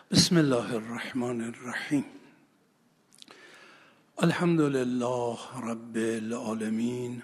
بسم الله الرحمن الرحیم. الحمد لله رب العالمین،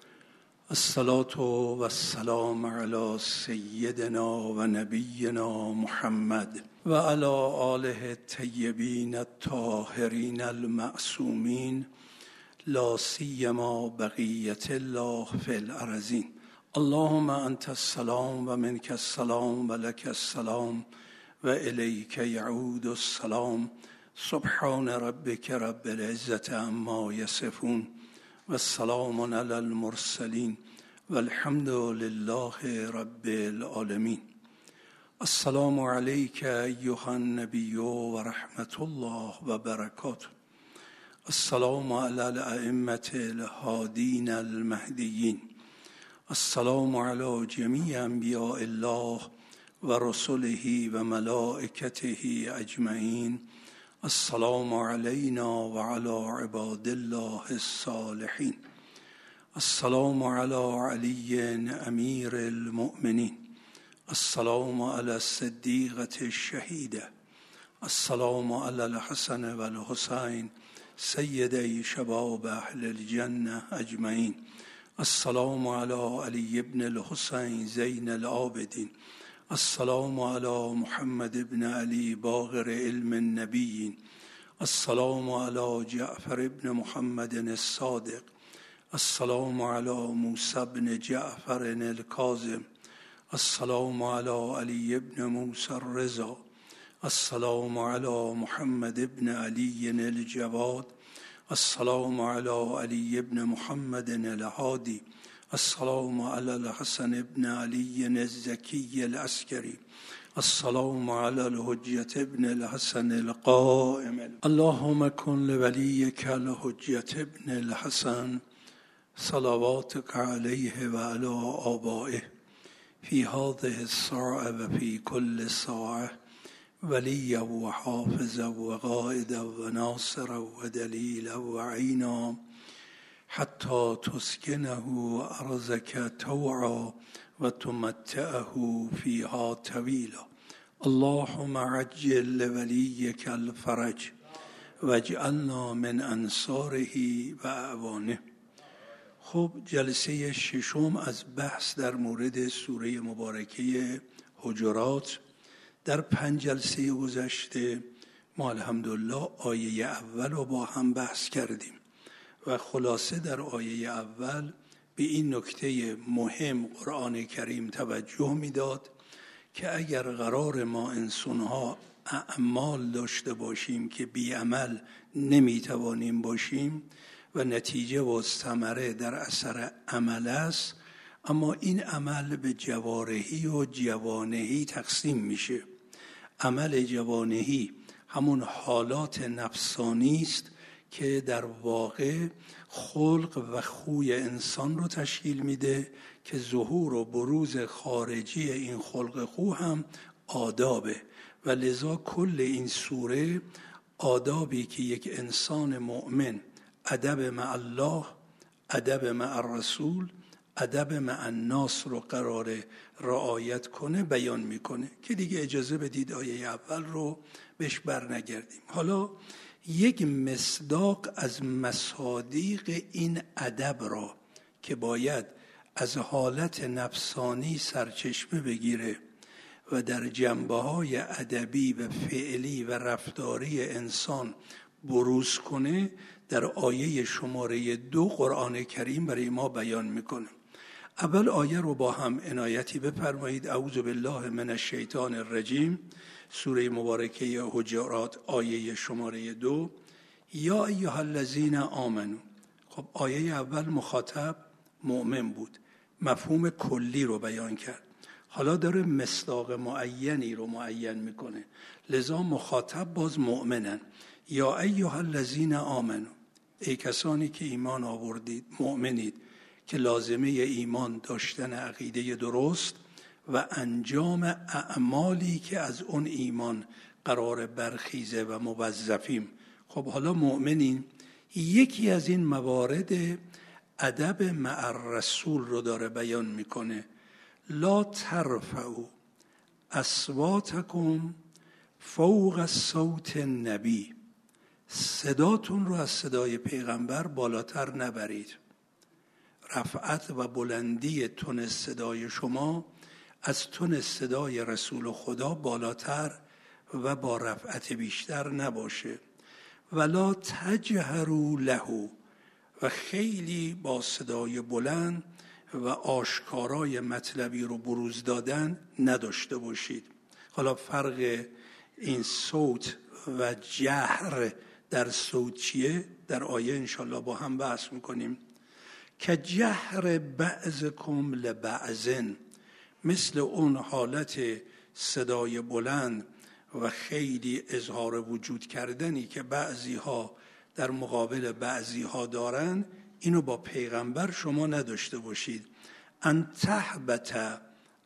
الصلاة و السلام علی سیدنا و نبینا محمد و علی آله الطیبین الطاهرین المعصومین، لا سیما بقیة الله فی الارضین. اللهم انت السلام و منک السلام و لک السلام و الیک یعود السلام. سبحان ربک رب العزة عما یصفون و السلام علی المرسلین و الحمد لله رب العالمین. السلام علیک ایها النبی و رحمت الله و برکاته. السلام علی الائمة الهادین المهدیین. السلام علی جمیع انبیاء الله و رسله و ملائکته اجمعین. السلام علینا و علی عباد الله الصالحین. السلام علی علی امیر المؤمنین. السلام علی الصدیقة الشهیده. السلام علی الحسن و الحسین سیدی شباب اهل الجنه اجمعین. السلام علی علی ابن الحسین زین العابدین. السلام علی محمد بن علی باقر علم النبیین. السلام علی جعفر بن محمد الصادق. السلام علی موسی بن جعفر الکاظم. السلام علی علی بن موسی الرضا. السلام علی محمد بن علی الجواد. السلام علی علی بن محمد الهادی. السلام علی الحسن بن علی الزکی العسکری. السلام علی الحجة بن الحسن القائم. اللهم کن لولیک الحجة بن الحسن صلواتک علیه و علی آبائه فی هذه الساعة و فی کل ساعة ولیا و حافظا و قائدا و ناصرا و دلیلا و عینا حتی تسکنه ارضک طوعا و تمتعه فیها طویلا. اللهم عجل لولیک الفرج واجعلنا من انصاره و اعوانه. خب جلسه ششم از بحث در مورد سوره مبارکه حجرات. در 5 جلسه گذشته ما الحمدلله آیه اول رو با هم بحث کردیم و خلاصه در آیه اول به این نکته مهم قرآن کریم توجه میداد که اگر قرار ما انسانها اعمال داشته باشیم که بی عمل نمیتوانیم باشیم و نتیجه و ثمره در اثر عمل است، اما این عمل به جوارحی و جوانحی تقسیم میشه. عمل جوانحی همون حالات نفسانی است که در واقع خلق و خوی انسان رو تشکیل میده که ظهور و بروز خارجی این خلق خو هم آدابه و لذا کل این سوره آدابی که یک انسان مؤمن ادب مع الله، ادب مع الرسول، ادب مع الناس رو قرار رعایت کنه بیان میکنه که دیگه اجازه بدید آیه اول رو بهش برنگردیم. حالا یک مصداق از مصادیق این ادب را که باید از حالت نفسانی سرچشمه بگیره و در جنبه‌های ادبی و فعلی و رفتاری انسان بروز کنه، در آیه شماره 2 قرآن کریم برای ما بیان میکنه. اول آیه رو با هم عنایتی بفرمایید. اعوذ بالله من الشیطان الرجیم، سوره مبارکه حجرات آیه شماره 2. یا ایها الذین آمنو. خب آیه اول مخاطب مؤمن بود، مفهوم کلی رو بیان کرد. حالا داره مصداق معینی رو معین میکنه، لذا مخاطب باز مؤمنن. یا ایها الذین آمنو، ای کسانی که ایمان آوردید، مؤمنید، که لازمه ایمان داشتن عقیده درست و انجام اعمالی که از اون ایمان قرار برخیزه و موظفیم. خب حالا مؤمنین، یکی از این موارد ادب مع الرسول رو داره بیان میکنه. لا ترفعوا اصواتکم فوق صوت نبی، صداتون رو از صدای پیغمبر بالاتر نبرید. رفعت و بلندی تون صدای شما از تون صدای رسول خدا بالاتر و با رفعت بیشتر نباشه. ولا تجهروا له، و خیلی با صدای بلند و آشکارای مطلبی رو بروز دادن نداشته باشید. حالا فرق این صوت و جهر در صوت چیه؟ در آیه انشالله با هم بحث میکنیم. که جهر بعضکم لبعض، مثل اون حالت صدای بلند و خیلی اظهار وجود کردنی که بعضی ها در مقابل بعضی ها دارن، اینو با پیغمبر شما نداشته باشید. ان تحبط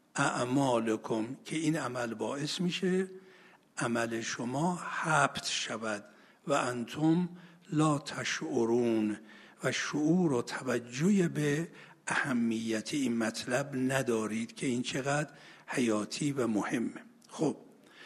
اعمالکم، که این عمل باعث میشه عمل شما حبط شود. و انتم لا تشعرون، و شعور و توجه به اهمیت این مطلب ندارید که این چقدر حیاتی و مهمه. خب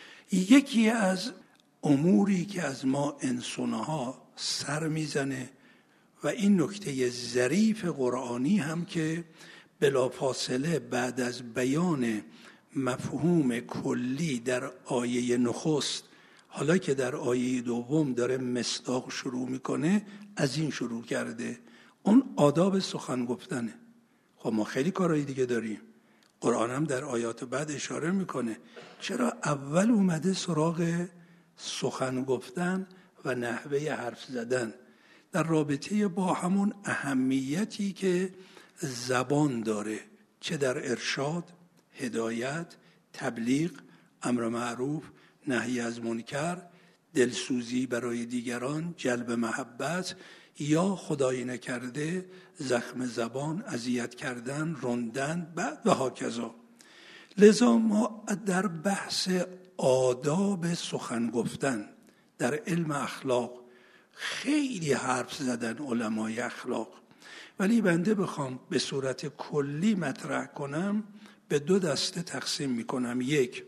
یکی از اموری که از ما انسانها سر میزنه و این نکته ظریف قرآنی هم که بلافاصله بعد از بیان مفهوم کلی در آیه نخست، حالا که در آیه دوم داره مصداق شروع میکنه، از این شروع کرده، اون آداب سخن گفتنه. خب ما خیلی کارهای دیگه داریم، قرآن هم در آیات بعد اشاره میکنه. چرا اول اومده سراغ سخن گفتن و نحوه حرف زدن در رابطه با همون اهمیتی که زبان داره، چه در ارشاد، هدایت، تبلیغ، امر معروف، نهی از منکر، دلسوزی برای دیگران، جلب محبت، یا خدای نکرده زخم زبان، اذیت کردن، راندن، بعد و هاکذا. لذا ما در بحث آداب سخن گفتن در علم اخلاق خیلی حرف زدن علمای اخلاق، ولی بنده بخوام به صورت کلی مطرح کنم به دو دسته تقسیم میکنم. یک،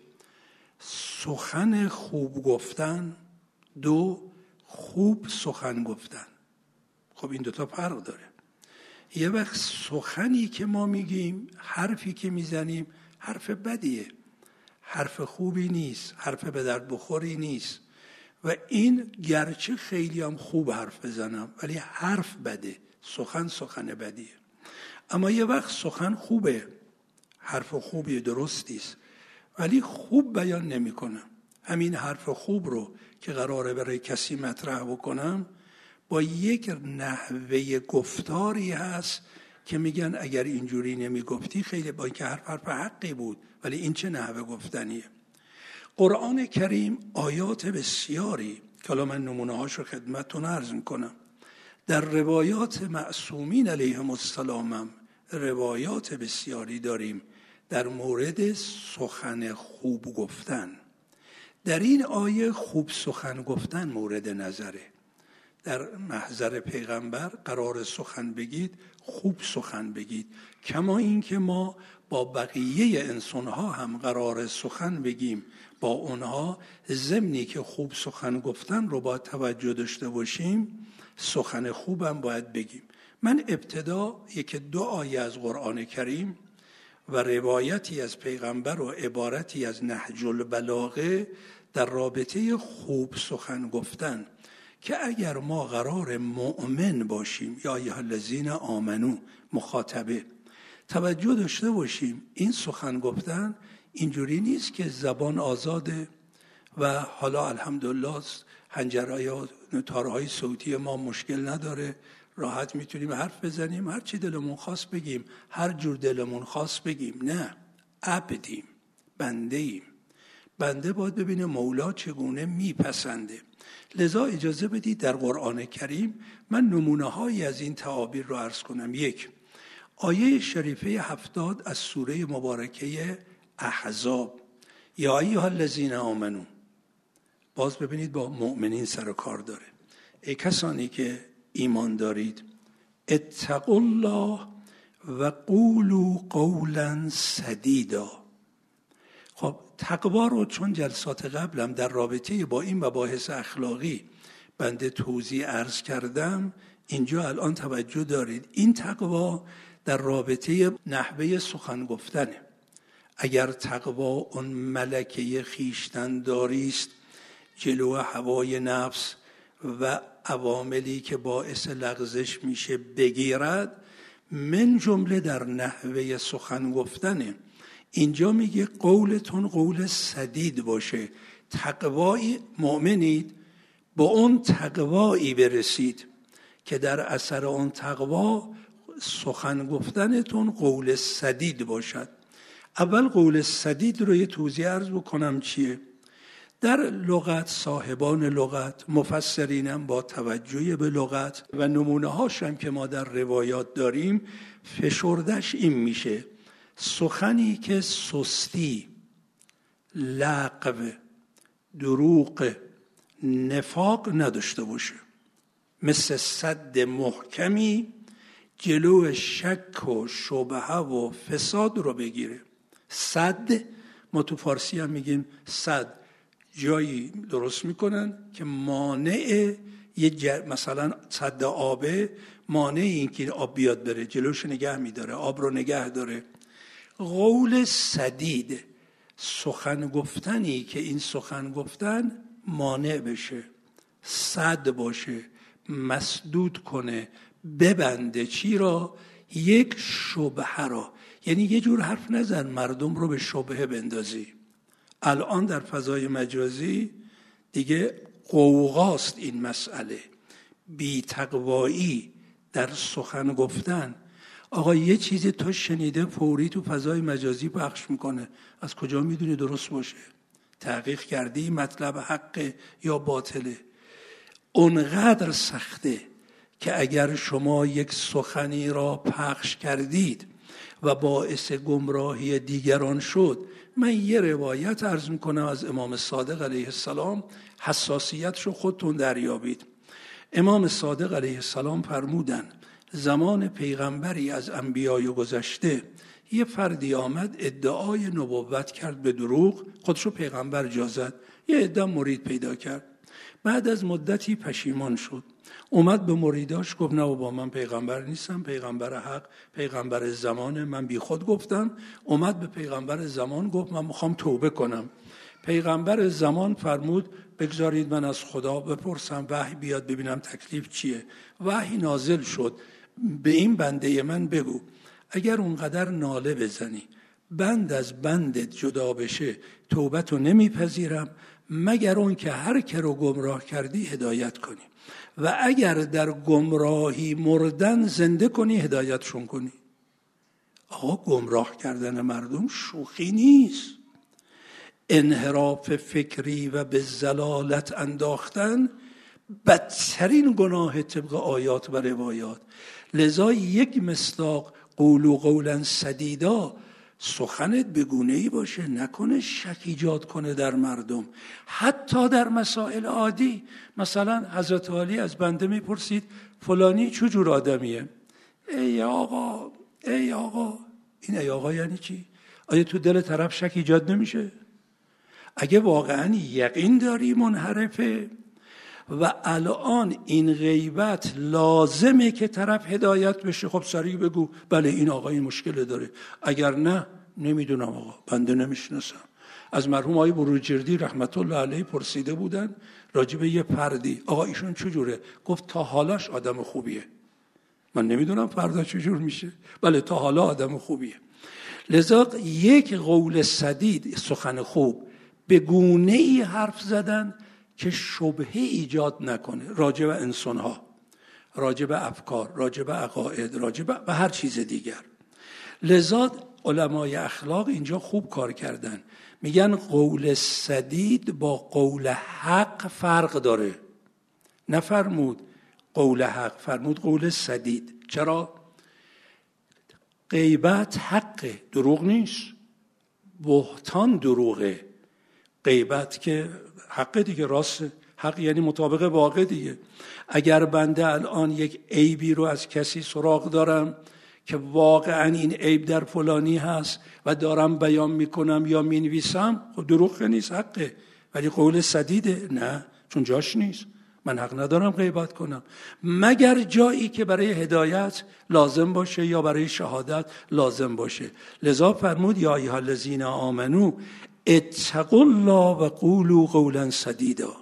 سخن خوب گفتن. دو، خوب سخن گفتن. خب این دوتا فرق داره. یه وقت سخنی که ما میگیم، حرفی که میزنیم، حرف بدیه، حرف خوبی نیست، حرف به درد بخوری نیست و این گرچه خیلی هم خوب حرف بزنم ولی حرف بده، سخن بدیه. اما یه وقت سخن خوبه، حرف خوبی درستیست ولی خوب بیان نمی کنم. همین حرف خوب رو که قراره برای کسی مطرح بکنم با یک نحوه گفتاری هست که میگن اگر اینجوری نمی گفتی خیلی، با اینکه حرف حقی بود ولی این چه نحوه گفتنیه. قرآن کریم آیات بسیاری که من نمونه هاشو خدمتتون عرض میکنم. در روایات معصومین علیهم السلام روایات بسیاری داریم در مورد سخن خوب گفتن. در این آیه خوب سخن گفتن مورد نظره. در محضر پیغمبر قرار سخن بگید، خوب سخن بگید. کما این که ما با بقیه انسانها هم قرار سخن بگیم، با اونها ضمنی که خوب سخن گفتن رو با توجه داشته باشیم، سخن خوبم باید بگیم. من ابتدا یک دو آیه از قرآن کریم و روایتی از پیغمبر و عبارتی از نهج البلاغه در رابطه خوب سخن گفتن که اگر ما قرار مؤمن باشیم، یا ایها الذین آمنو مخاطبه، توجه داشته باشیم این سخن گفتن اینجوری نیست که زبان آزاده و حالا الحمدلله حنجرهای و تارهای صوتی ما مشکل نداره، راحت میتونیم حرف بزنیم، هر چی دلمون خواست بگیم، هر جور دلمون خواست بگیم. نه، عبدیم، بنده ایم. بنده باید ببینه مولا چگونه میپسنده. لذا اجازه بدید در قرآن کریم من نمونه هایی از این تعابیر رو عرض کنم. یک، آیه شریفه 70 از سوره مبارکه احزاب، یا ایها الذین آمنو، باز ببینید با مؤمنین سر و کار داره. ای کسانی که ایمان دارید، اتقوا الله و قولوا قولا سدیدا. خب تقوا رو چون جلسات قبلم در رابطه با این مباحث اخلاقی بنده توضیح عرض کردم، اینجا الان توجه دارید. این تقوا در رابطه نحوه سخن گفتنه. اگر تقوا اون ملکه خویشتن‌داری است، جلو هوای نفس و عواملی که باعث لغزش میشه بگیرد، من جمله در نحوه سخن گفتنه. اینجا میگه قولتون قول سدید باشه. تقوایی مؤمنید، با اون تقوایی برسید که در اثر اون تقوا سخن گفتنتون قول سدید باشد. اول قول سدید رو یه توضیح عرض بکنم چیه. در لغت، صاحبان لغت، مفسرینم با توجه به لغت و نمونه هاشم که ما در روایات داریم، فشردش این میشه: سخنی که سستی، لغو، دروغ، نفاق نداشته باشه، مثل سد محکمی جلو شک و شبهه و فساد رو بگیره. سد، ما تو فارسی هم میگیم سد، جایی درست میکنن که مانع مثلا سد آبه، مانع این که آب بیاد بره، جلوش نگه میداره، آب رو نگه داره. قول سدید، سخن گفتنی که این سخن گفتن مانع بشه، سد باشه، مسدود کنه، ببنده چی را؟ یک شبهه را. یعنی یه جور حرف نزن مردم رو به شبهه بندازی. الان در فضای مجازی دیگه غوغاست این مسئله، بی تقوایی در سخن گفتن. آقا یه چیزی تو شنیده فوری تو فضای مجازی پخش میکنه، از کجا میدونی درست باشه؟ تحقیق کردی مطلب حقه یا باطله؟ اونقدر سخته که اگر شما یک سخنی را پخش کردید و باعث گمراهی دیگران شد، من یه روایت عرض میکنم از امام صادق علیه السلام، حساسیتشو خودتون دریابید. امام صادق علیه السلام فرمودن زمان پیغمبری از انبیای گذشته یه فردی آمد ادعای نبوت کرد به دروغ، خودشو پیغمبر جا زد، یه عده مرید پیدا کرد. بعد از مدتی پشیمان شد، اومد به مریداش گفت نه بابا من پیغمبر نیستم، پیغمبر حق، پیغمبر زمان، من بی خود گفتم. اومد به پیغمبر زمان گفت من میخوام توبه کنم. پیغمبر زمان فرمود بگذارید من از خدا بپرسم، وحی بیاد ببینم تکلیف چیه. وحی نازل شد، به این بنده من بگو اگر اونقدر ناله بزنی بند از بندت جدا بشه، توبتو نمیپذیرم مگر اون که هر که رو گمراه کردی هدایت کنی و اگر در گمراهی مردن زنده کنی هدایتشون کنی. آقا گمراه کردن مردم شوخی نیست. انحراف فکری و به ضلالت انداختن بدترین گناه طبق آیات و روایات. لذا یک مصداق قولوا قولا سدیدا، سخنت بگونه‌ای باشه، نکنه شک ایجاد کنه در مردم، حتی در مسائل عادی. مثلا حضرت علی از بنده میپرسید فلانی چجور آدمیه؟ ای آقا این ای آقا یعنی چی؟ آیا تو دل طرف شک ایجاد نمیشه؟ اگه واقعا یقین داری منحرفه و الان این غیبت لازمه که طرف هدایت بشه، خب سریع بگو بله این آقا این مشکل داره، اگر نه نمیدونم آقا بنده نمیشناسم. از مرحوم آقای بروجردی رحمت الله علیه پرسیده بودن راجب یه فردی، آقا ایشون چجوره؟ گفت تا حالاش آدم خوبیه. من نمیدونم فردا چجور میشه، بله تا حالا آدم خوبیه. لذا یک قول سدید، سخن خوب، به گونه‌ای حرف زدن که شبهه ایجاد نکنه راجع به انسان‌ها، راجع به افکار، راجع به عقاید، راجع به هر چیز دیگر. لذا علمای اخلاق اینجا خوب کار کردن، میگن قول سدید با قول حق فرق داره. نفرمود قول حق، فرمود قول سدید. چرا؟ غیبت حقه، دروغ نیست. بهتان دروغه، غیبت که حق دیگه، راست. حق یعنی مطابق واقع دیگه. اگر بنده الان یک عیبی رو از کسی سراغ دارم که واقعا این عیب در فلانی هست و دارم بیان میکنم یا مینویسم، خب دروغ نیست، حقه، ولی قول سدیده؟ نه، چون جاش نیست. من حق ندارم غیبت کنم مگر جایی که برای هدایت لازم باشه یا برای شهادت لازم باشه. لذا فرمود یا ایها الذین آمنو اتقوا الله و قولوا قولا سدیدا.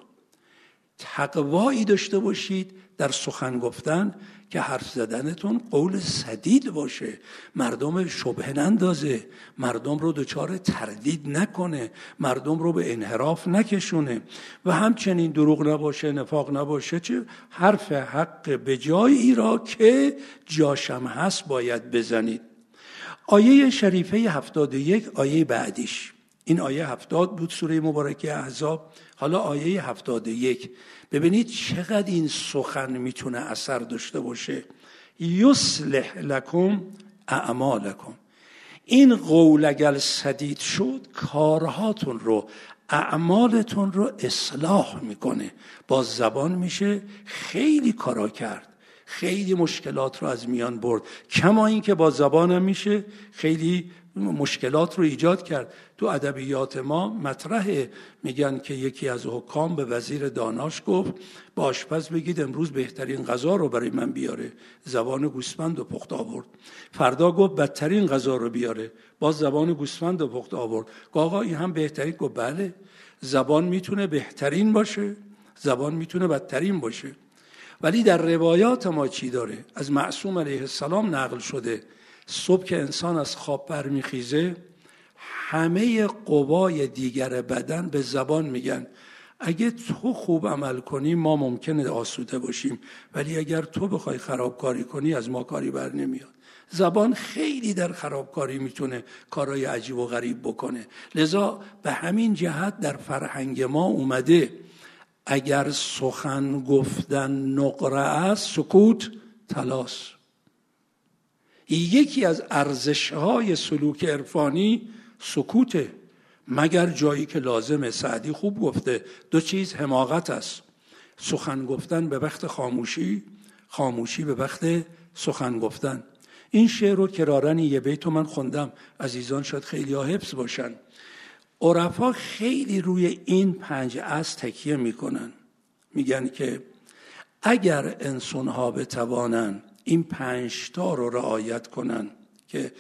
تقوایی داشته باشید در سخن گفتن که حرف زدنتون قول سدید باشه، مردم شبهه نندازه، مردم رو دچار تردید نکنه، مردم رو به انحراف نکشونه و همچنین دروغ نباشه، نفاق نباشه، چه حرف حق به جایی را که جاشم هست باید بزنید. آیه شریفه 71 آیه بعدیش، این آیه 70 بود سوره مبارکه احزاب. حالا آیه 71 ببینید چقدر این سخن میتونه اثر داشته باشه. یصلح لکم اعمالکم. این قول اگر سدید شد کارهاتون رو، اعمالتون رو اصلاح میکنه. با زبان میشه خیلی کارا کرد، خیلی مشکلات رو از میان برد، کما این که با زبانم میشه خیلی مشکلات رو ایجاد کرد. تو ادبیات ما مطرحه، میگن که یکی از حکام به وزیر داناش گفت با آشپز بگید امروز بهترین غذا رو برای من بیاره، زبان گوسفند و پخت آورد. فردا گفت بدترین غذا رو بیاره، باز زبان گوسفند و پخت آورد. آقا این هم بهترین؟ گفت بله، زبان میتونه بهترین باشه، زبان میتونه بدترین باشه. ولی در روایات ما چی داره؟ از معصوم علیه السلام نقل شده صبح که انسان از خواب برمیخیزه همه قوای دیگر بدن به زبان میگن اگه تو خوب عمل کنی ما ممکنه آسوده باشیم، ولی اگر تو بخوای خرابکاری کنی از ما کاری بر نمیاد. زبان خیلی در خرابکاری میتونه کارهای عجیب و غریب بکنه. لذا به همین جهت در فرهنگ ما اومده اگر سخن گفتن نقره است سکوت طلاست. یکی از ارزش‌های سلوک عرفانی سکوته، مگر جایی که لازمه. سعدی خوب گفته دو چیز حماقت است، سخن گفتن به وقت خاموشی، خاموشی به وقت سخن گفتن. این شعر رو کرارن یه بیت من خوندم، عزیزان شاید خیلی ها حفظ باشن. عرفا خیلی روی این 5 اصل تکیه میکنن، میگن که اگر انسان‌ها بتوانن این 5 تا رو رعایت کنن که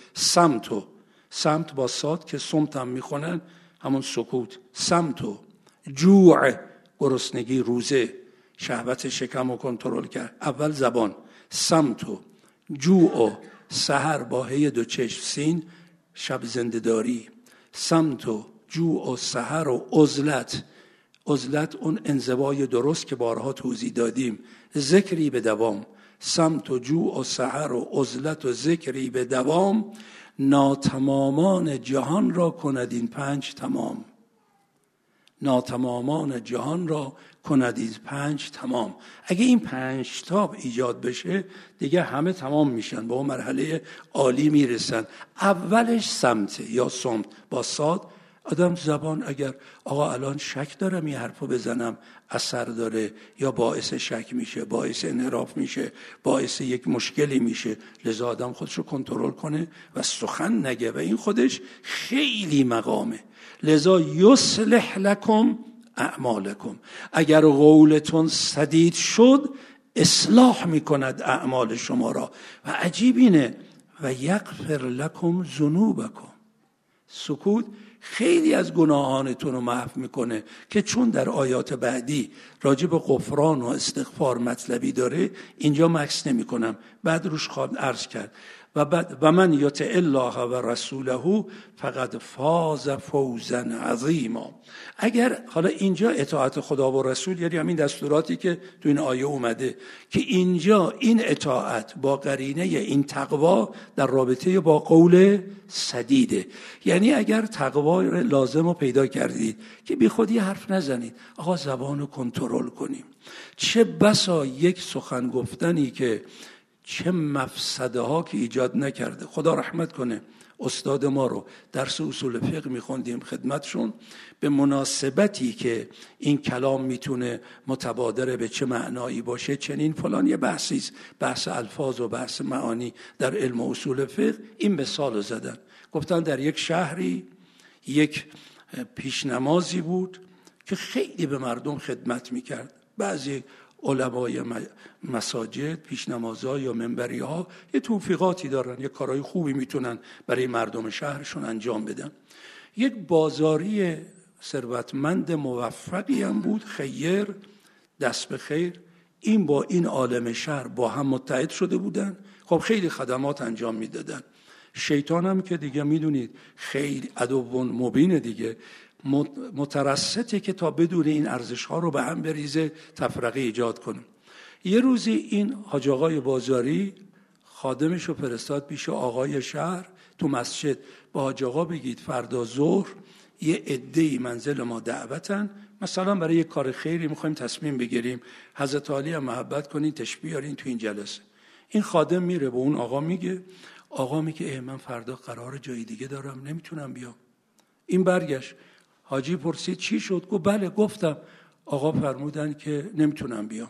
سمت با صاد که صمت هم میخونن همون سکوت، سمت و جوع گرسنگی، روزه، شهوت شکم رو کنترل کرد، اول زبان، سمت و جوع و سحر با هی 2 چشم سین شب زنده‌داری، سمت و جوع و سحر و عزلت اون انزوای درست که بارها توضیح دادیم، ذکری به دوام، سمت و جوع و سحر و عزلت و ذکری به دوام، ناتمامان جهان را کند این 5 تمام. ناتمامان جهان را کند این 5 تمام. اگه این 5 تا ایجاد بشه دیگه همه تمام میشن، به اون مرحله عالی میرسن. اولش سمت یا صمت با صاد. آدم زبان اگر آقا الان شک دارم این حرفو بزنم اثر داره یا باعث شک میشه، باعث انحراف میشه، باعث یک مشکلی میشه، لذا آدم خودش رو کنترل کنه و سخن نگه و این خودش خیلی مقامه. لذا یصلح لکم اعمالکم، اگر قولتون سدید شد اصلاح میکند اعمال شما را. و عجیب اینه و یغفر لکم ذنوبکم. سکوت خیلی از گناهانتون رو محو میکنه که چون در آیات بعدی راجع به غفران و استغفار مطلبی داره اینجا مکث نمیکنم، بعد روش خواهم عرض کرد. و من یطع الله و رسوله فقد فاز فوزا عظیما. اگر حالا اینجا اطاعت خدا و رسول یعنی همین دستوراتی که تو این آیه اومده که اینجا این اطاعت با قرینه این تقوا در رابطه با قول سدیده. یعنی اگر تقوا لازم رو پیدا کردید که بی خودی حرف نزنید، آقا زبان رو کنترل کنیم. چه بسا یک سخن گفتنی که چه مفسده ها که ایجاد نکرده. خدا رحمت کنه استاد ما رو درس اصول فقه میخوندیم خدمتشون، به مناسبتی که این کلام میتونه متبادر به چه معنایی باشه، چنین فلان، یه بحثیست، بحث الفاظ و بحث معانی در علم اصول فقه، این مثال زدن. گفتن در یک شهری یک پیشنمازی بود که خیلی به مردم خدمت میکرد. بعضی علمای مساجد پیشنمازها یا منبری ها یه توفیقاتی دارن، یه کارهای خوبی میتونن برای مردم شهرشون انجام بدن. یک بازاری ثروتمند موفقی هم بود، خیر، دست به خیر، این با این عالم شهر با هم متحد شده بودن. خب خیلی خدمات انجام میدادن. شیطان هم که دیگه میدونید خیلی عدو مبین دیگه، مترسته که تا بدون این ارزش ها رو به هم بریزه، تفرقه ایجاد کنه. یه روزی این حاج آقای بازاری خادمش رو فرستاد پیش آقای شهر تو مسجد، با حاج آقا بگید فردا ظهر یه عده‌ای منزل ما دعوتن، مثلا برای یه کار خیری میخوایم تصمیم بگیریم، حضرت عالی هم محبت کنین تشریف بیارین تو این جلسه. این خادم میره به اون آقا میگه، آقا میگه من فردا قرار جای دیگه دارم نمیتونم بیام. این برگشت، حاجی پرسید چی شد؟ گفت بله گفتم، آقا فرمودن که نمیتونم بیام.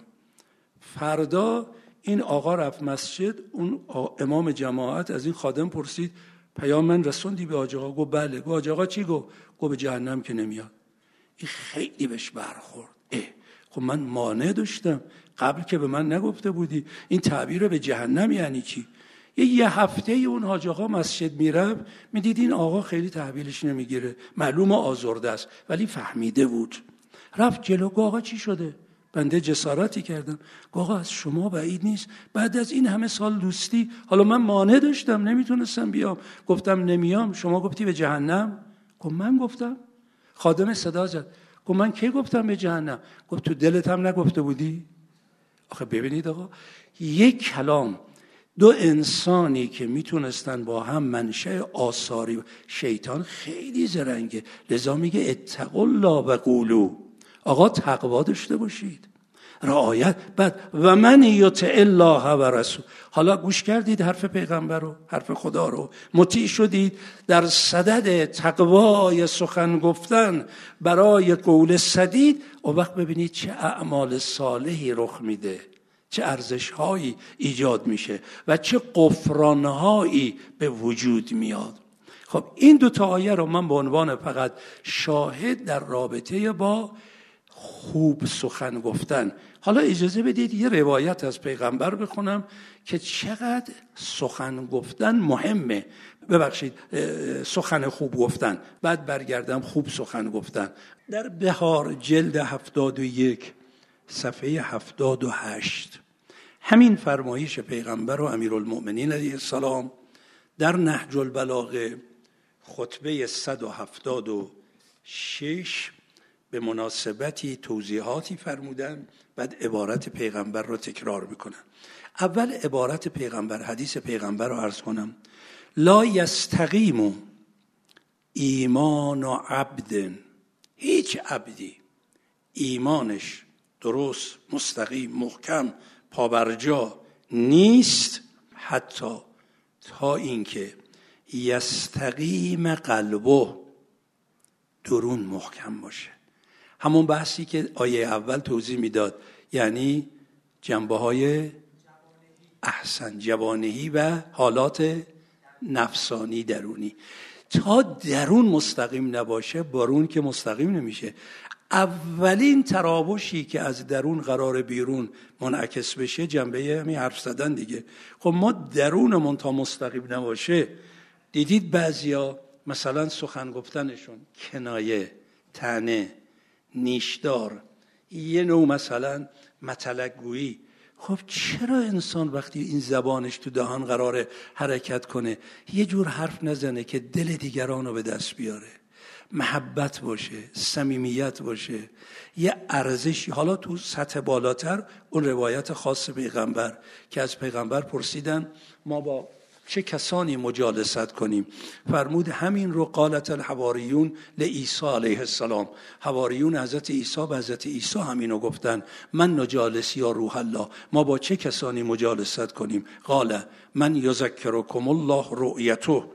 فردا این آقا رفت مسجد، اون امام جماعت از این خادم پرسید پیام من رسوندی به حاج آقا؟ گفت بله. گفت حاج آقا چی گفت؟ گفت به جهنم که نمیاد. این خیلی بهش برخورد. خب من مانع داشتم قبل که به من نگفته بودی، این تعبیر به جهنم یعنی چی؟ یه هفته اون حاج آقا مسجد میرفت، میدید این آقا خیلی تحویلش نمیگیره، معلومه آزرده است، ولی فهمیده بود. رفت جلو، گفت آقا چی شده؟ بنده جسارتی کردم. گفت آقا از شما بعید نیست بعد از این همه سال دوستی، حالا من مانع داشتم نمیتونستم بیام، گفتم نمیام، شما گفتی به جهنم. گفت من گفتم؟ خادم صدا زد، گفت من کی گفتم به جهنم؟ گفت تو دلت هم نگفته بودی؟ آخه ببینید آقا، یک کلام دو انسانی که میتونستن با هم منشأ آثاری، شیطان خیلی زرنگه، لذا میگه اتقوا الله و قولوا، آقا تقوا داشته باشید، رعایت. بعد و من یطع الله و رسول، حالا گوش کردید حرف پیغمبر رو، حرف خدا رو، مطیع شدید در صدد تقوای سخن گفتن برای قول سدید، و وقت ببینید چه اعمال صالحی رخ میده، چه ارزش‌هایی ایجاد میشه و چه غفران‌هایی به وجود میاد. خب این دو تا آیه رو من به عنوان فقط شاهد در رابطه با خوب سخن گفتن. حالا اجازه بدید یه روایت از پیغمبر بخونم که چقدر سخن گفتن مهمه. ببخشید، سخن خوب گفتن، بعد برگردم خوب سخن گفتن. در بهار جلد 71 صفحه 78 همین فرمایش پیغمبر و امیرالمؤمنین علیه السلام در نهج البلاغه خطبه 176 به مناسبتی توضیحاتی فرمودن، بعد عبارت پیغمبر رو تکرار میکنن. اول عبارت پیغمبر، حدیث پیغمبر رو عرض کنم. لا یستقیم ایمان عبد، هیچ عبدی ایمانش درست، مستقیم، محکم، پابرجا نیست، حتی تا اینکه یستقیم قلبه، درون محکم باشه. همون بحثی که آیه اول توضیح میداد، یعنی جنبه‌های احسن، جوانهی و حالات نفسانی درونی. تا درون مستقیم نباشه بارون که مستقیم نمیشه. اولین تراوشی که از درون قرار بیرون منعکس بشه جنبه همین حرف زدن دیگه. خب ما درونمون تا مستقیم نباشه، دیدید بعضیا مثلا سخن گفتنشون کنایه، طعنه، نیشدار، یه نوع مثلا مطلق گویی. خب چرا انسان وقتی این زبانش تو دهان قراره حرکت کنه یه جور حرف نزنه که دل دیگران رو به دست بیاره، محبت باشه، صمیمیت باشه، یه ارزشی. حالا تو سطح بالاتر اون روایت خاص پیغمبر که از پیغمبر پرسیدن ما با چه کسانی مجالست کنیم، فرمود همین رو قالت الحواریون لعیسی علیه السلام، حواریون حضرت عیسی به حضرت عیسی همینو گفتن، من نجالس یا روح الله، ما با چه کسانی مجالست کنیم؟ قال من یذکرکم الله رؤیته،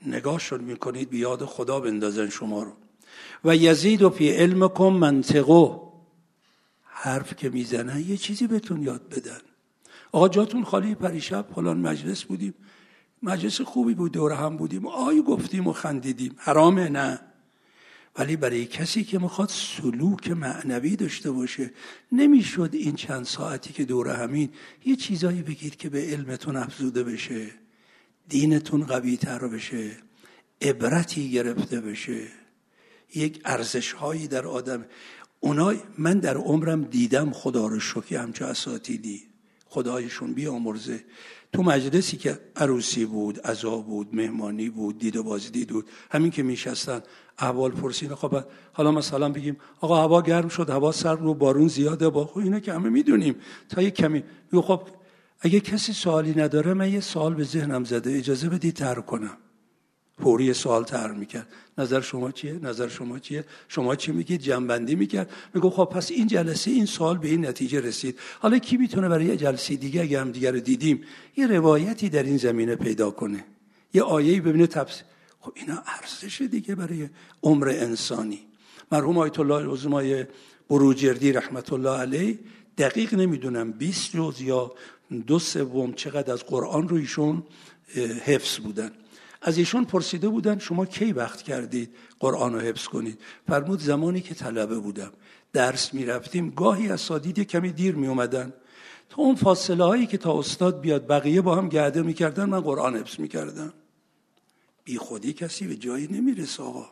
نگاهشون میکنید به یاد خدا بندازن شما رو. و یزید و فی علمکم منطقو، حرف که میزنن یه چیزی بهتون یاد بدن. آقا جاتون خالی، پریشب فلان مجلس بودیم، مجلس خوبی بود، دور هم بودیم، گفتیم و خندیدیم، حرامه؟ نه. ولی برای کسی که میخواد سلوک معنوی داشته باشه، نمیشد این چند ساعتی که دور همین یه چیزایی بگید که به علمتون افزوده بشه، دینتون قوی تر بشه، عبرتی گرفته بشه، یک ارزش هایی در آدم. من در عمرم دیدم، خدا رو شکر، همچه اساتیدی خدایشون بیامرزه، تو مجلسی که عروسی بود، عزا بود، مهمانی بود، دید و بازدید بود، همین که میشستن احوال پرسیدن. خب حالا مثلا بگیم آقا هوا گرم شد، هوا سرد رو، بارون زیاده، با خب اینا که همه میدونیم تا یک کمی. خب اگه کسی سوالی نداره، من یه سوال به ذهنم زده، اجازه بدید طرح کنم. فوری سوال طرح میکرد، نظر شما چیه؟ نظر شما چیه؟ شما چی میگید؟ جنبندی میکرد، میگو خب پس این جلسه این سوال به این نتیجه رسید، حالا کی میتونه برای یه جلسه دیگه اگه هم دیگه رو دیدیم یه روایتی در این زمینه پیدا کنه، یه آیه‌ای ببینه تفسیر. خب اینا ارزش دیگه برای عمر انسانی. مرحوم آیت الله العظمای بروجردی رحمت الله علیه، دقیق نمیدونم 20 جز یا 2/3 چقدر از قرآن رو ایشون حفظ بودن. از ایشون پرسیده بودن شما کی وقت کردید قرآن رو حفظ کنید؟ فرمود زمانی که طلبه بودم، درس میرفتیم، گاهی اساتید کمی دیر می اومدن، تا اون فاصله هایی که تا استاد بیاد بقیه با هم گرده میکردن، من قرآن حفظ میکردم. بی خودی کسی به جایی نمیرسه آقا.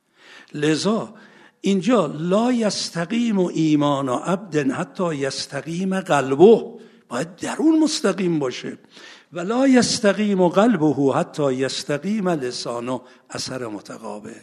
لذا اینجا لا یستقیم ایمان عبد حتی یستقیم قلبه، باید درون مستقیم باشه. ولا یستقیم قلبه حتی یستقیم لسانه، اثر متقابل.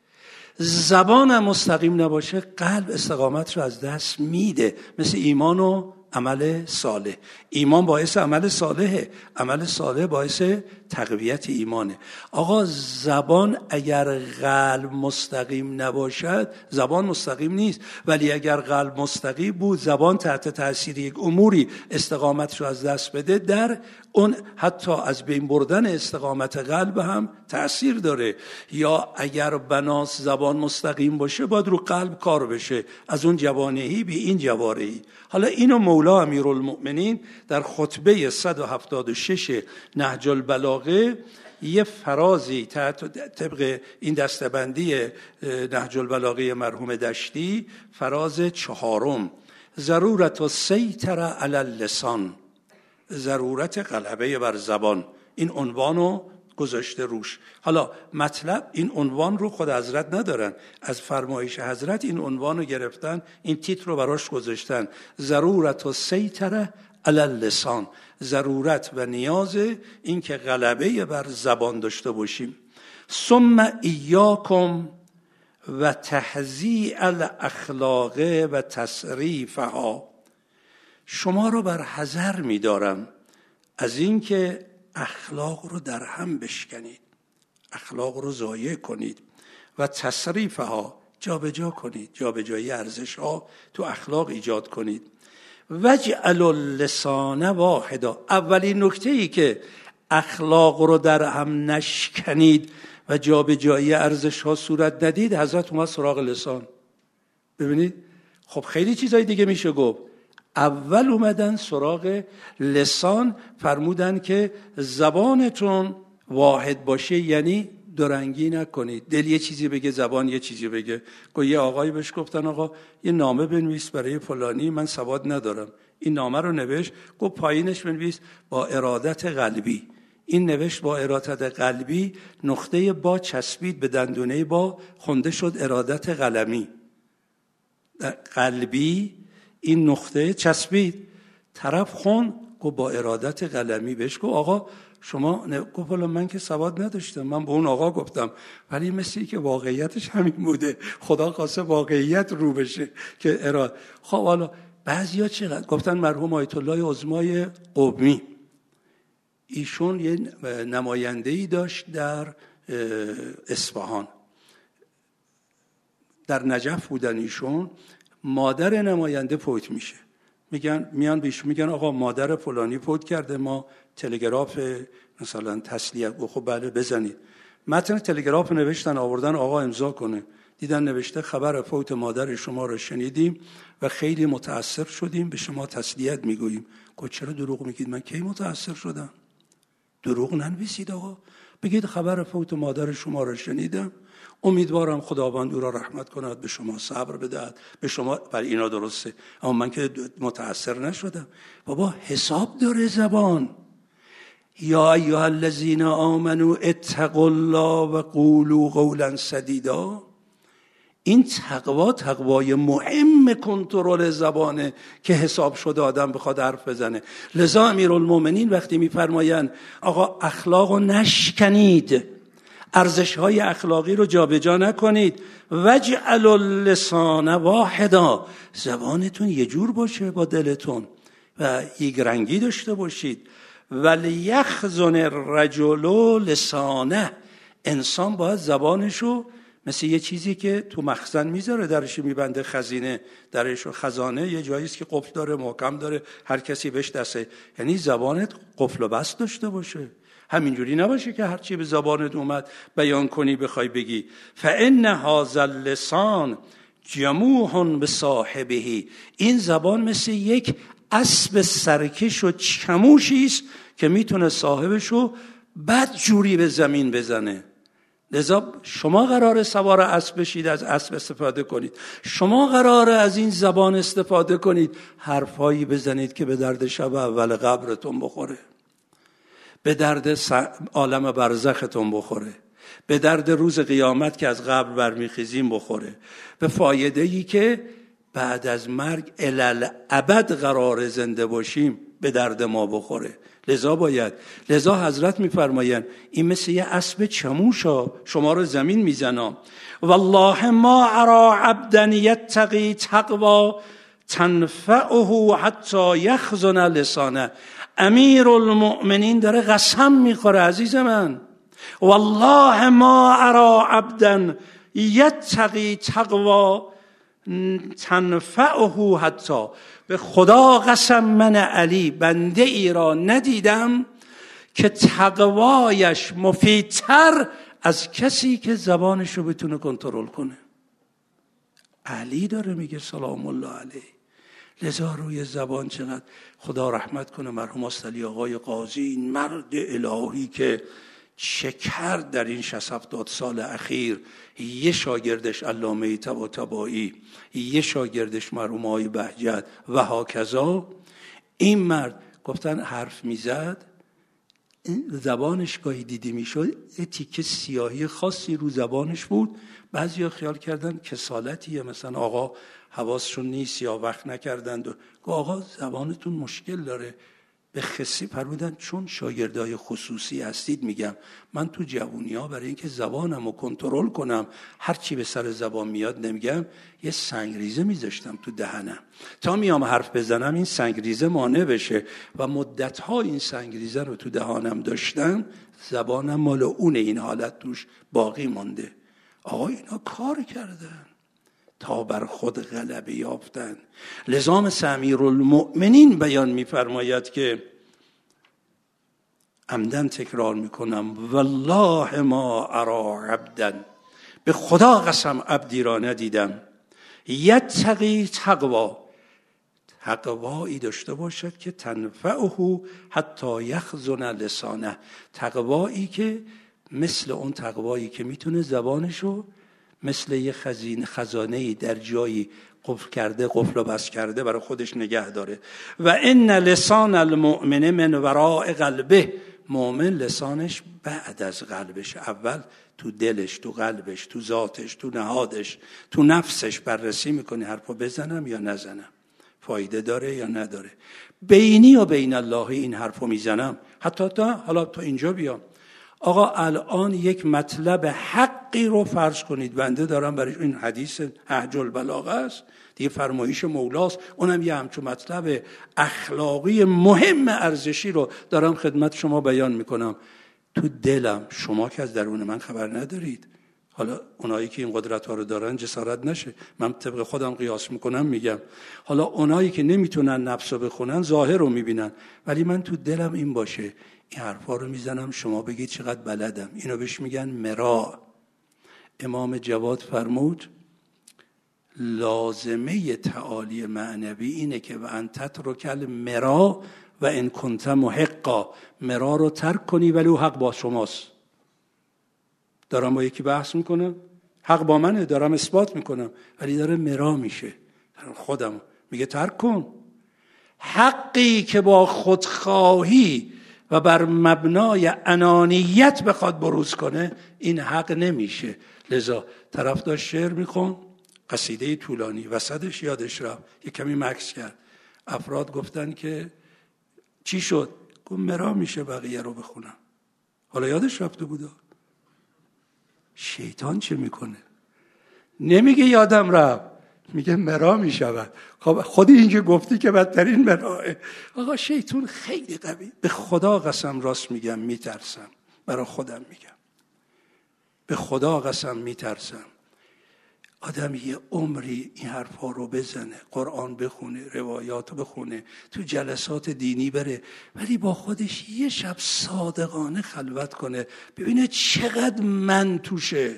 زبانم مستقیم نباشه، قلب استقامت رو از دست میده. مثل ایمان و عمل صالح. ایمان باعث عمل صالحه، عمل صالح باعث تقویت ایمانه. آقا زبان اگر قلب مستقیم نباشد، زبان مستقیم نیست، ولی اگر قلب مستقیم بود، زبان تحت تأثیر یک اموری استقامت رو از دست بده، در اون حتی از بین بردن استقامت قلب هم تأثیر داره. یا اگر بناس زبان مستقیم باشه، باید رو قلب کار بشه، از اون جوانهی به این جوارهی. حالا اینو مولا امیرالمؤمنین در خطبه 176 نهج البلاغه یه فرازی طبق این دستبندی نهج البلاغه مرحوم دشتی، فراز 4، ضرورت السیطره علی اللسان، ضرورت غلبه بر زبان. این عنوانو گذاشته روش. حالا مطلب این عنوان رو خود حضرت ندارن، از فرمایش حضرت این عنوان رو گرفتن، این تیتر رو براش گذاشتن، ضرورت السیطره علی اللسان، ضرورت و نیاز این که غلبه بر زبان داشته باشیم. ثم ایاکم و تهذیع الاخلاق و تصریفها، شما رو بر حذر می‌دارم از این که اخلاق رو در هم بشکنید، اخلاق رو ضایع کنید، و تصریفها، جابجا کنید، جابجایی ارزش‌ها تو اخلاق ایجاد کنید. وجعلوا اللسان واحدا، اولین نکته‌ای که اخلاق رو در هم نشکنید و جابجایی ارزش‌ها صورت ندید، حضرت اومد سراغ لسان. ببینید خب خیلی چیزای دیگه میشه گفت، اول اومدن سراغ لسان، فرمودن که زبانتون واحد باشه، یعنی دورنگی نکنید، دل یه چیزی بگه، زبان یه چیزی بگه. یه آقایی بهش گفتن آقا یه نامه بنویس برای فلانی، من سواد ندارم. این نامه رو نوشت، گفت پایینش بنویس با ارادت قلبی. این نوشت با ارادت قلبی، نقطه با چسبید به دندونه با، خونده شد ارادت قلمی. قلبی این نقطه چسبید، طرف خون، گفت با ارادت قلمی. بهش گفت آقا شما گفت من که سواد نداشتم، من به اون آقا گفتم، ولی مثلی که واقعیتش همین بوده، خدا خواسته واقعیت رو بشه که اراده. خب حالا بعضیا چقدر گفتن، مرحوم آیت الله عظمای قمی، ایشون یه نماینده‌ای داشت در اصفهان، در نجف بودن ایشون، مادر نماینده فوت میشه، میان بهش میگن آقا مادر فلانی فوت کرده، ما تلگراف مثلا تسلیت. خب بله بزنید. متن تلگراف نوشتن آوردن آقا امضا کنه، دیدن نوشته خبر فوت مادر شما رو شنیدیم و خیلی متأثر شدیم، به شما تسلیت میگوییم. گفت چرا دروغ میگید؟ من کی متأثر شدم؟ دروغ ننویسید آقا، بگید خبر فوت مادر شما رو شنیدم، امیدوارم خداوند او را رحمت کند، به شما صبر بدهد، به شما. برای اینا درسته، اما من که متأثر نشدم. بابا حساب داره زبان. یا ایها الذین آمنوا اتقوا الله و قولوا قولا سدیدا. این تقوای مهم کنترل زبانه که حساب شده آدم بخواد حرف بزنه. لذا امیرالمومنین وقتی میفرمایند آقا اخلاقو نشکنید، ارزش‌های اخلاقی رو جابجا نکنید، وجعلوا اللسان واحدا، زبانتون یه جور باشه با دلتون و یک رنگی داشته باشید. ولیخزن الرجل لسانه، انسان باید زبانشو مثل یه چیزی که تو مخزن میذاره درش میبنده، خزینه درش، خزانه یه جاییست که قفل داره، محکم داره، هر کسی بهش دسته. یعنی زبانت قفل و بست داشته باشه، همینجوری نباشه که هر چی به زبانت اومد بیان کنی بخوای بگی. فان هذا اللسان جموح بصاحبه، این زبان مثل یک اسب سرکش و چموشی است که میتونه صاحبشو بد جوری به زمین بزنه. لذا شما قراره سوار اسب بشید، از اسب استفاده کنید. شما قراره از این زبان استفاده کنید، حرفایی بزنید که به درد شب اول قبرتون بخوره، به درد عالم برزختون بخوره، به درد روز قیامت که از قبر برمیخیزیم بخوره، به فایده‌ای که بعد از مرگ الالابد قرار زنده باشیم به درد ما بخوره. لذا حضرت میفرمایند این مثل یه اسب چموشا، شما رو زمین میزنم. والله ما ارا عبدا یتقی تقوا تنفعه حتی یخزن لسانه. امیر المؤمنین داره قسم میخوره عزیز من، والله ما ارا عبدا یتقی تقوا تنفعه حتی، به خدا قسم من علی بنده ای را ندیدم که تقوایش مفیدتر از کسی که زبانشو بتونه کنترل کنه. علی داره میگه سلام الله علیه. لذا روی زبان چقدر خدا رحمت کنه مرحوم استعلی آقای قاضی، این مرد الهی که چه کرد در این 60-70 سال اخیر. یه شاگردش علامه طباطبایی، یه شاگردش مرحوم آقای بهجت و هاکذا. این مرد گفتن حرف میزد، زبانش گاهی دیدی میشد یه تیکه سیاهی خاصی رو زبانش بود. بعضیا خیال کردن کسالتیه، مثلا آقا حواسشون نیست یا وقت نکردند. گفت آقا زبانتون مشکل داره. به خصی فرمودن چون شاگردای خصوصی هستید، میگم من تو جوونی‌ها برای اینکه زبانمو کنترل کنم هر چی به سر زبان میاد نمیگم، یه سنگریزه میذاشتم تو دهنم تا میام حرف بزنم این سنگریزه مانع بشه و مدت‌ها این سنگریزه رو تو دهانم داشتم، زبانم مال اون این حالت توش باقی مونده. آقا اینا کار کردن تا بر خود غلبه یافتن. لزام امیرالمؤمنین بیان می‌فرماید که عمدن تکرار میکنم، والله ما ارا عبدا، به خدا قسم عبدی را ندیدم، یتقی تقوا، تقوایی داشته باشد که تنفعه حتی یخزن لسانه، تقوایی که مثل اون تقوایی که میتونه زبانشو مثل یه خزانه‌ای در جایی قفل کرده، قفل و بس کرده، برای خودش نگه داره. و ان لسان المؤمن من وراء قلبه، مؤمن لسانش بعد از قلبش، اول تو دلش، تو قلبش، تو ذاتش، تو نهادش، تو نفسش بررسی میکنه حرفو بزنم یا نزنم، فایده داره یا نداره. بینی و بین الله این حرفو میزنم. حتی حالا تا اینجا بیام، آقا الان یک مطلب حقی رو فرض کنید، بنده دارم برای این حدیث نهج البلاغه است دیگه، فرمایش مولاست، اونم یه همچون مطلب اخلاقی مهم ارزشی رو دارم خدمت شما بیان میکنم. تو دلم، شما که از درون من خبر ندارید، حالا اونایی که این قدرت ها رو دارن جسارت نشه، من طبق خودم قیاس میکنم میگم، حالا اونایی که نمیتونن نفس رو بخونن ظاهر رو میبینن، ولی من تو دلم این باشه این حرفا رو میزنم شما بگید چقدر بلدم. اینو بهش میگن مرا. امام جواد فرمود لازمه تعالی معنوی اینه که و ان تترک المرا و ان کنت محقا، مرا رو ترک کنی ولی او حق با شماست. دارم با یکی بحث میکنم، حق با منه، دارم اثبات میکنم، ولی داره مرا میشه. خودم میگه ترک کن. حقی که با خودخواهی و بر مبنای انانیت بخواد بروز کنه این حق نمیشه. لذا طرف داشت شعر میخون، قصیده طولانی، وسطش یادش رفت، یه کمی مکث کرد. افراد گفتن که چی شد؟ گفت مرا میشه بقیه رو بخونم. حالا یادش رفته بوده. شیطان چه میکنه؟ نمیگه یادم رفت، میگه مرا میشود. خب خودی اینجا گفتی که بدترین مراه. آقا شیطان خیلی قوی. به خدا قسم راست میگم میترسم، برای خودم میگم، به خدا قسم میترسم آدم یه عمری این حرفا رو بزنه، قرآن بخونه، روایات بخونه، تو جلسات دینی بره، ولی با خودش یه شب صادقانه خلوت کنه، ببینه چقدر من توشه،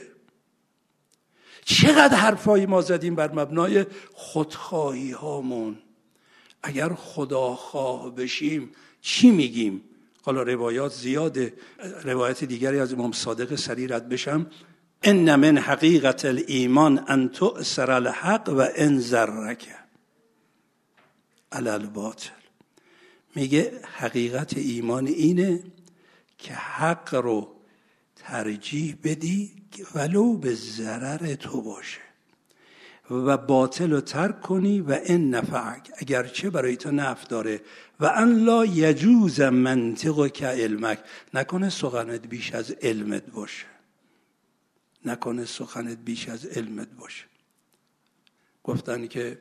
چقدر حرفایی ما زدیم بر مبنای خودخواهی هامون. اگر خداخواه بشیم چی میگیم؟ حالا روایات زیاده، روایت دیگری از امام صادق سریع رد بشم. ان من حقیقت الایمان ان تؤثر الحق و ان ذرک علی الباطل. میگه حقیقت ایمان اینه که حق رو ترجیح بدی ولو به ضرر تو باشه و باطل رو ترک کنی و ان نفعک، اگرچه برای تو نفع داره، و ان لا یجوز منطقک علمک، نکنه سخنت بیش از علمت باشه، نکنه سخنت بیش از علمت باشه. گفتن که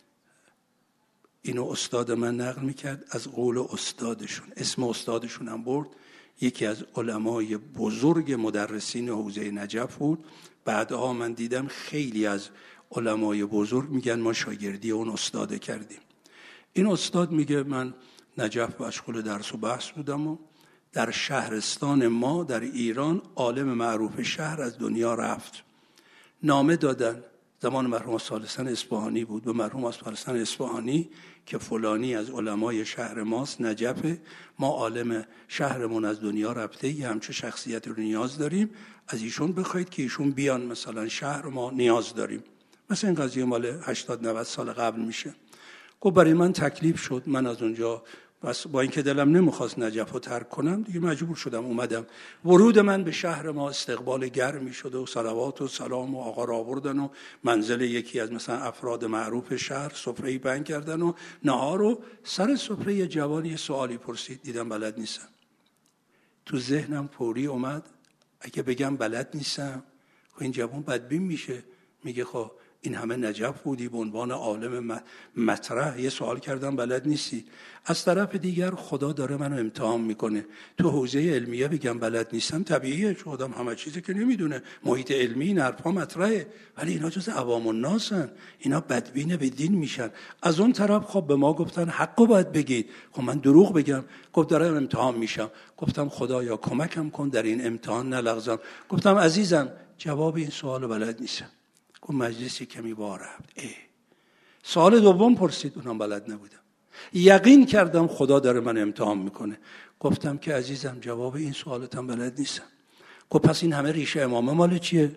اینو استاد من نقل میکرد از قول استادشون، اسم استادشون هم برد، یکی از علمای بزرگ مدرسین حوزه نجف بود. بعدها من دیدم خیلی از علمای بزرگ میگن ما شاگردی اون استاد کردیم. این استاد میگه من نجف مشغول درس و بحث بودم و در شهرستان ما در ایران عالم معروف شهر از دنیا رفت. نامه دادن، زمان مرحوم ثالثاً اصفهانی بود، به مرحوم ثالثاً اصفهانی که فلانی از علمای شهر ماست، نجفه، ما عالم شهرمون از دنیا رفته، یه همچه شخصیت رو نیاز داریم، از ایشون بخواید که ایشون بیان مثلا شهر ما نیاز داریم. مثلا این قضیه مال 80-90 سال قبل میشه. گفت برای من تکلیف شد، من از اونجا بس با اینکه دلم نمیخواست نجف رو ترک کنم دیگه مجبور شدم اومدم. ورود من به شهر ما استقبال گرمی شده و صلوات و سلام و آقا را آوردن و منزل یکی از مثلا افراد معروف شهر سفره‌ای بند کردن و نهار رو سر سفره جوانی سوالی پرسید، دیدم بلد نیستم. تو ذهنم فوری اومد اگه بگم بلد نیستم خب این جوان بدبین میشه، میگه خب این همه نجف بودی به عنوان عالم مطرح یه سوال کردم بلد نیستی. از طرف دیگر خدا داره منو امتحان میکنه. تو حوزه علمیه بگم بلد نیستم طبیعیه، چون آدم همه چیزی که نمیدونه، محیط علمی این حرفا مطرحه، ولی اینا جز عوام الناسن، اینا بدبین به دین میشن. از اون طرف خب به ما گفتن حقو باید بگید، خب من دروغ بگم؟ گفت دارم امتحان میشم. گفتم خدایا کمکم کن در این امتحان نلغزم. گفتم عزیزم جواب این سوالو بلد نیستم. گفت مجلسی کمی رفت. سوال دوم پرسید، اونم بلد نبودم. یقین کردم خدا داره من امتحان میکنه. گفتم که عزیزم جواب این سوالتم بلد نیستم. گفت پس این همه ریشه امامه مال چیه؟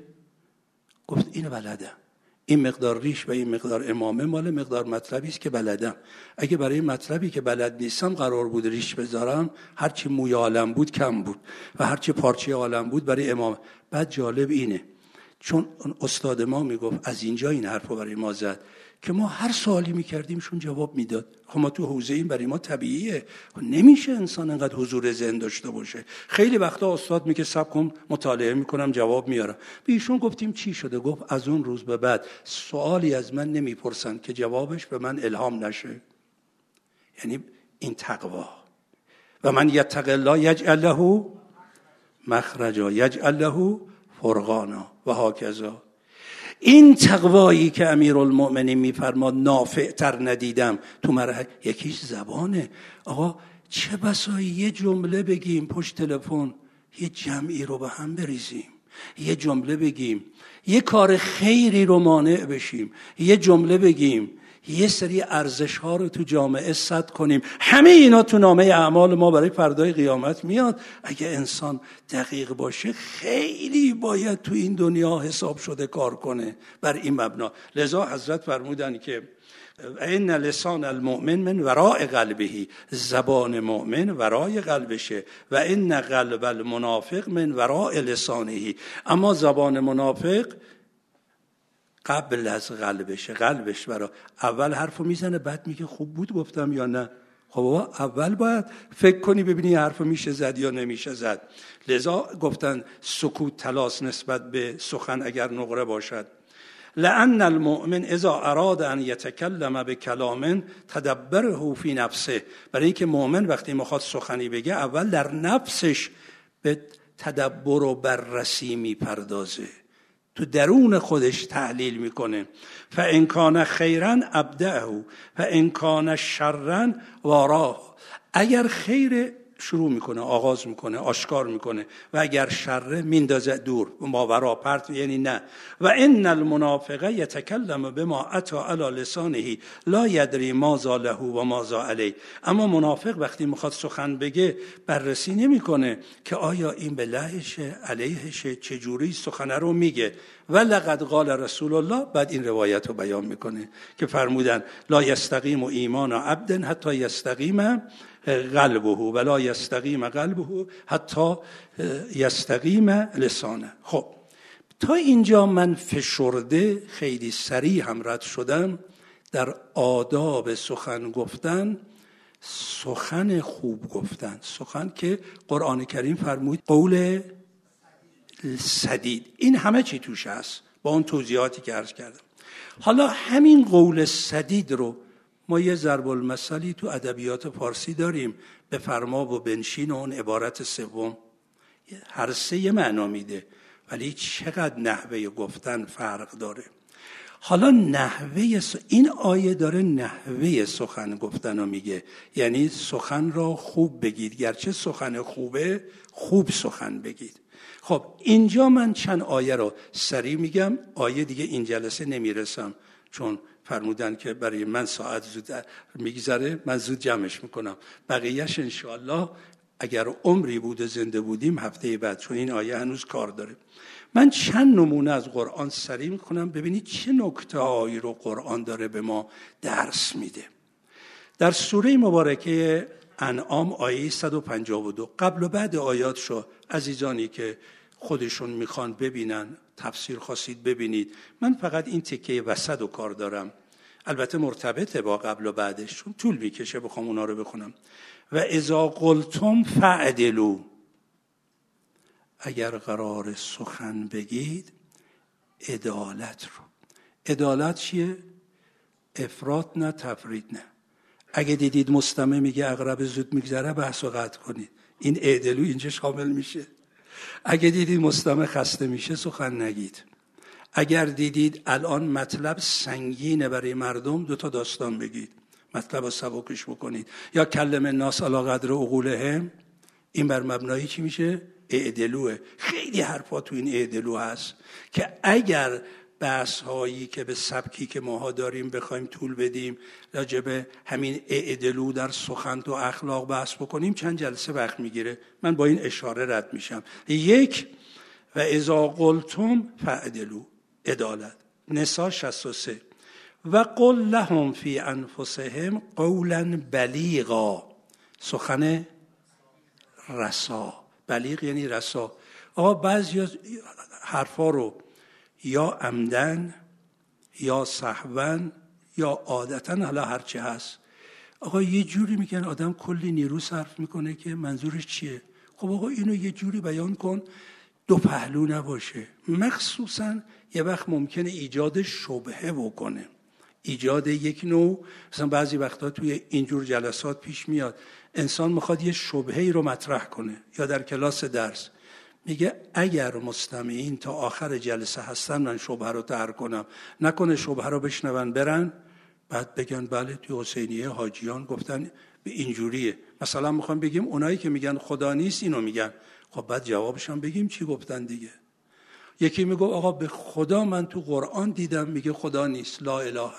گفت اینو بلدم. این مقدار ریش و این مقدار امامه مال مقدار مطلبی است که بلدم. اگه برای مطلبی که بلد نیستم قرار بود ریش بذارم، هرچی موی عالم بود کم بود و هرچی پارچه عالم بود برای امامه. بعد جالب اینه، چون استاد ما میگفت از اینجا این حرفو برای ما زد که ما هر سوالی میکردیمشون جواب میداد. خب ما تو حوزه این برای ما طبیعیه، نمیشه انسان انقدر حضور ذهن داشته باشه. خیلی وقتا استاد میگه صبر کن مطالعه میکنم جواب میارم. به ایشون گفتیم چی شده؟ گفت از اون روز به بعد سوالی از من نمیپرسن که جوابش به من الهام نشه. یعنی این تقوا. و من یتق الله یجعل له مخرجا یجعل له فرقانا و هاکذا. این تقوایی که امیرالمؤمنین میفرماد نافع تر ندیدم تو مرحله، یکیش زبانه. آقا چه بسا یه جمله بگیم پشت تلفن یه جمعی رو به هم بریزیم، یه جمله بگیم یه کار خیری رو مانع بشیم، یه جمله بگیم یه سری ارزش ها رو تو جامعه سد کنیم. همه اینا تو نامه اعمال ما برای فردای قیامت میاد. اگه انسان دقیق باشه خیلی باید تو این دنیا حساب شده کار کنه بر این مبنا. لذا حضرت فرمودن که این لسان المؤمن من وراء قلبه، زبان مؤمن ورای قلبشه، و این قلب المنافق من وراء لسانه، اما زبان منافق قبل از قلبشه، قلبش برا اول حرفو میزنه بعد میگه خوب بود گفتم یا نه. خب اول باید فکر کنی ببینی حرفو میشه زد یا نمیشه زد. لذا گفتن سکوت طلاست نسبت به سخن اگر نقره باشد. لأن المؤمن اذا اراد ان يتكلم بكلام تدبره في نفسه، برای اینکه مؤمن وقتی میخواد سخنی بگه اول در نفسش به تدبر و بررسی میپردازه، تو درون خودش تحلیل میکنه. فإن کان خیرا ابدعه فإن کان شرا واراه، اگر خیر شروع میکنه، آغاز میکنه، آشکار میکنه، و اگر شر میندازه دور، ماورا پرت، یعنی نه. و ان المنافق یتکلم بما اتى علی لسانه لا یدری ماذا له و ماذا علیه، اما منافق وقتی میخواد سخن بگه بررسی نمیکنه که آیا این به لهشه علیهشه، چجوری سخن رو میگه. و لقد قال رسول الله، بعد این روایت رو بیان میکنه که فرمودن لا یستقیم ایمان عبد حتی یستقیم قلبه ولا یستقیم قلبه حتی یستقیم لسانه. خب تا اینجا من فشرده خیلی سریع هم رد شدم در آداب سخن گفتن، سخن خوب گفتن، سخن که قرآن کریم فرمود قول سدید، این همه چی توش هست با اون توضیحاتی که عرض کردم. حالا همین قول سدید رو ما یه ضرب المثلی تو ادبیات فارسی داریم، به فرما و بنشین و اون عبارت سوم، هر سه یه معنا میده ولی چقدر نحوه گفتن فرق داره. حالا نحوه این آیه داره نحوه سخن گفتن رو میگه، یعنی سخن را خوب بگید، گرچه سخن خوبه خوب سخن بگید. خب اینجا من چند آیه رو سریع میگم، آیه دیگه این جلسه نمیرسم چون فرمودن که برای من ساعت زود میگذره، من زود جمعش میکنم، بقیهش انشاءالله اگر عمری بود زنده بودیم هفته بعد، چون این آیه هنوز کار داره. من چند نمونه از قرآن سریع میکنم ببینید چه نکته هایی رو قرآن داره به ما درس میده. در سوره مبارکه انعام آیه 152 قبل و بعد آیاتشو عزیزانی که خودشون میخوان ببینن، تفسیر خواستید ببینید، من فقط این تکه وسط و کار دارم، البته مرتبطه با قبل و بعدش چون طول میکشه بخوام اونا رو بخونم. و اذا قلتم فعدلوا، اگر قرار سخن بگید عدالت رو. عدالت چیه؟ افراط نه تفرید نه. اگه دیدید مستمع میگه اقرب زود میگذره بحث رو قطع کنید، این اعدلو اینجا شامل میشه. اگه دیدید مستمع خسته میشه سخن نگید. اگر دیدید الان مطلب سنگینه برای مردم 2 تا داستان بگید، مطلب رو سبکش بکنید. یا کلم الناس علی قدر عقولهم، این بر مبنای چی میشه؟ اعدلوه. خیلی حرفا تو این اعدلو هست که اگر بحث هایی که به سبکی که ماها داریم بخوایم طول بدیم راجع به همین اعدلو در سخن و اخلاق بحث بکنیم چند جلسه وقت میگیره. من با این اشاره رد میشم. 1 و اذا قلتم فعدلوا، عدالت. نساء 63 و قل لهم فی انفسهم قولا بلیغا، سخن رسا. بلیغ یعنی رسا. آقا بعضی حرفا رو یا عمدن یا سهوا یا عادتا، حالا هرچی هست، آقا یه جوری میگن آدم کلی نیرو صرف میکنه که منظورش چیه. خب آقا اینو یه جوری بیان کن 2 پهلو نباشه. مخصوصا یه وقت ممکنه ایجاد شبهه بکنه، ایجاد یک نوع، مثلا بعضی وقتا توی اینجور جلسات پیش میاد انسان میخواد یه شبهه‌ای رو مطرح کنه، یا در کلاس درس میگه اگر مستمعین تا آخر جلسه هستن من شبهه رو طرح کنم، نکنه شبهه رو بشنون برن بعد بگن بله توی حسینیه حاجیان گفتن به اینجوریه. مثلا میخوام بگیم اونایی که میگن خدا نیست اینو میگن، خب بعد جوابش هم بگیم چی گفتن دیگه. یکی میگه آقا به خدا من تو قرآن دیدم میگه خدا نیست، لا اله.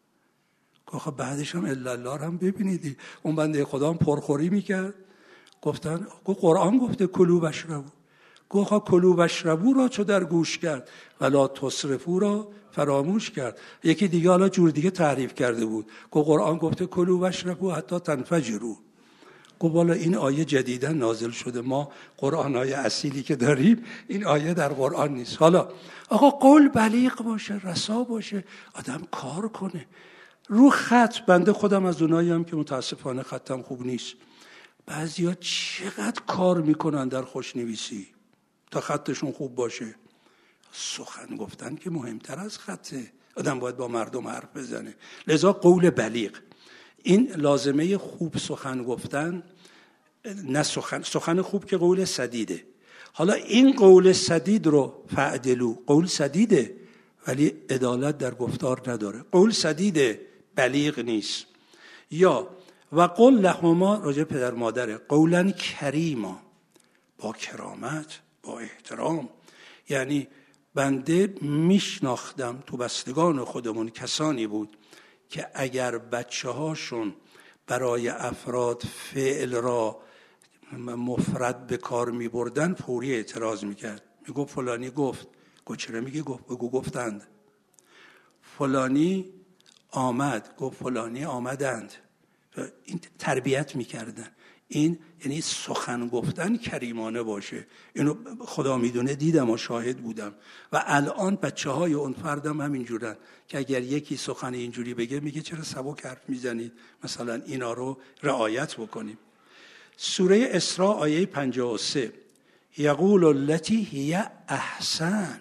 خب بعدش هم الا الله هم ببینید، اون بنده خدا هم پرخوری میکرد. گفتن قرآن گفته کلوا واشربوا، گفت کلوا واشربوا را چو در گوش کرد ولا تسرفوا را فراموش کرد. یکی دیگه حالا جور دیگه تعریف کرده بود، گفت قرآن گفته کلوا واشربوا حتی تنفجروا. گفت والا این آیه جدیدا نازل شده، ما قرآن‌های اصیلی که داریم این آیه در قرآن نیست. حالا آقا قول بلیغ باشه، رسا باشه، آدم کار کنه. رو خط بنده خودم از اونایی هم که متاسفانه خطم خوب نیست، بعضیا چقدر کار میکنن در خوشنویسی تا خطشون خوب باشه. سخن گفتن که مهمتر از خطه، آدم باید با مردم حرف بزنه. لذا قول بلیغ این لازمه خوب سخن گفتن، نه سخن خوب که قول سدیده. حالا این قول سدید رو فعدلو، قول سدیده ولی عدالت در گفتار نداره، قول سدیده بلیغ نیست. یا و قل لهما، راجع پدر مادره، قولا کریما، با کرامت با احترام. یعنی بنده میشناختم تو بستگان خودمون کسانی بود که اگر بچه هاشون برای افراد فعل را مفرد به کار می بردن فوری اعتراض میکرد، میگفت فلانی گفت. گفت چرا میگه گفت؟ بگو گفتند. فلانی آمد، گفت فلانی آمدند. این تربیت میکردن. این یعنی سخن گفتن کریمانه باشه. اینو خدا میدونه دیدم و شاهد بودم. و الان بچه‌های اون فردم همینجورن که اگر یکی سخن اینجوری بگه میگه چرا سبک حرف میزنید، مثلا اینا رو رعایت بکنیم. سوره اسراء آیه 53 یقول التی هی احسن.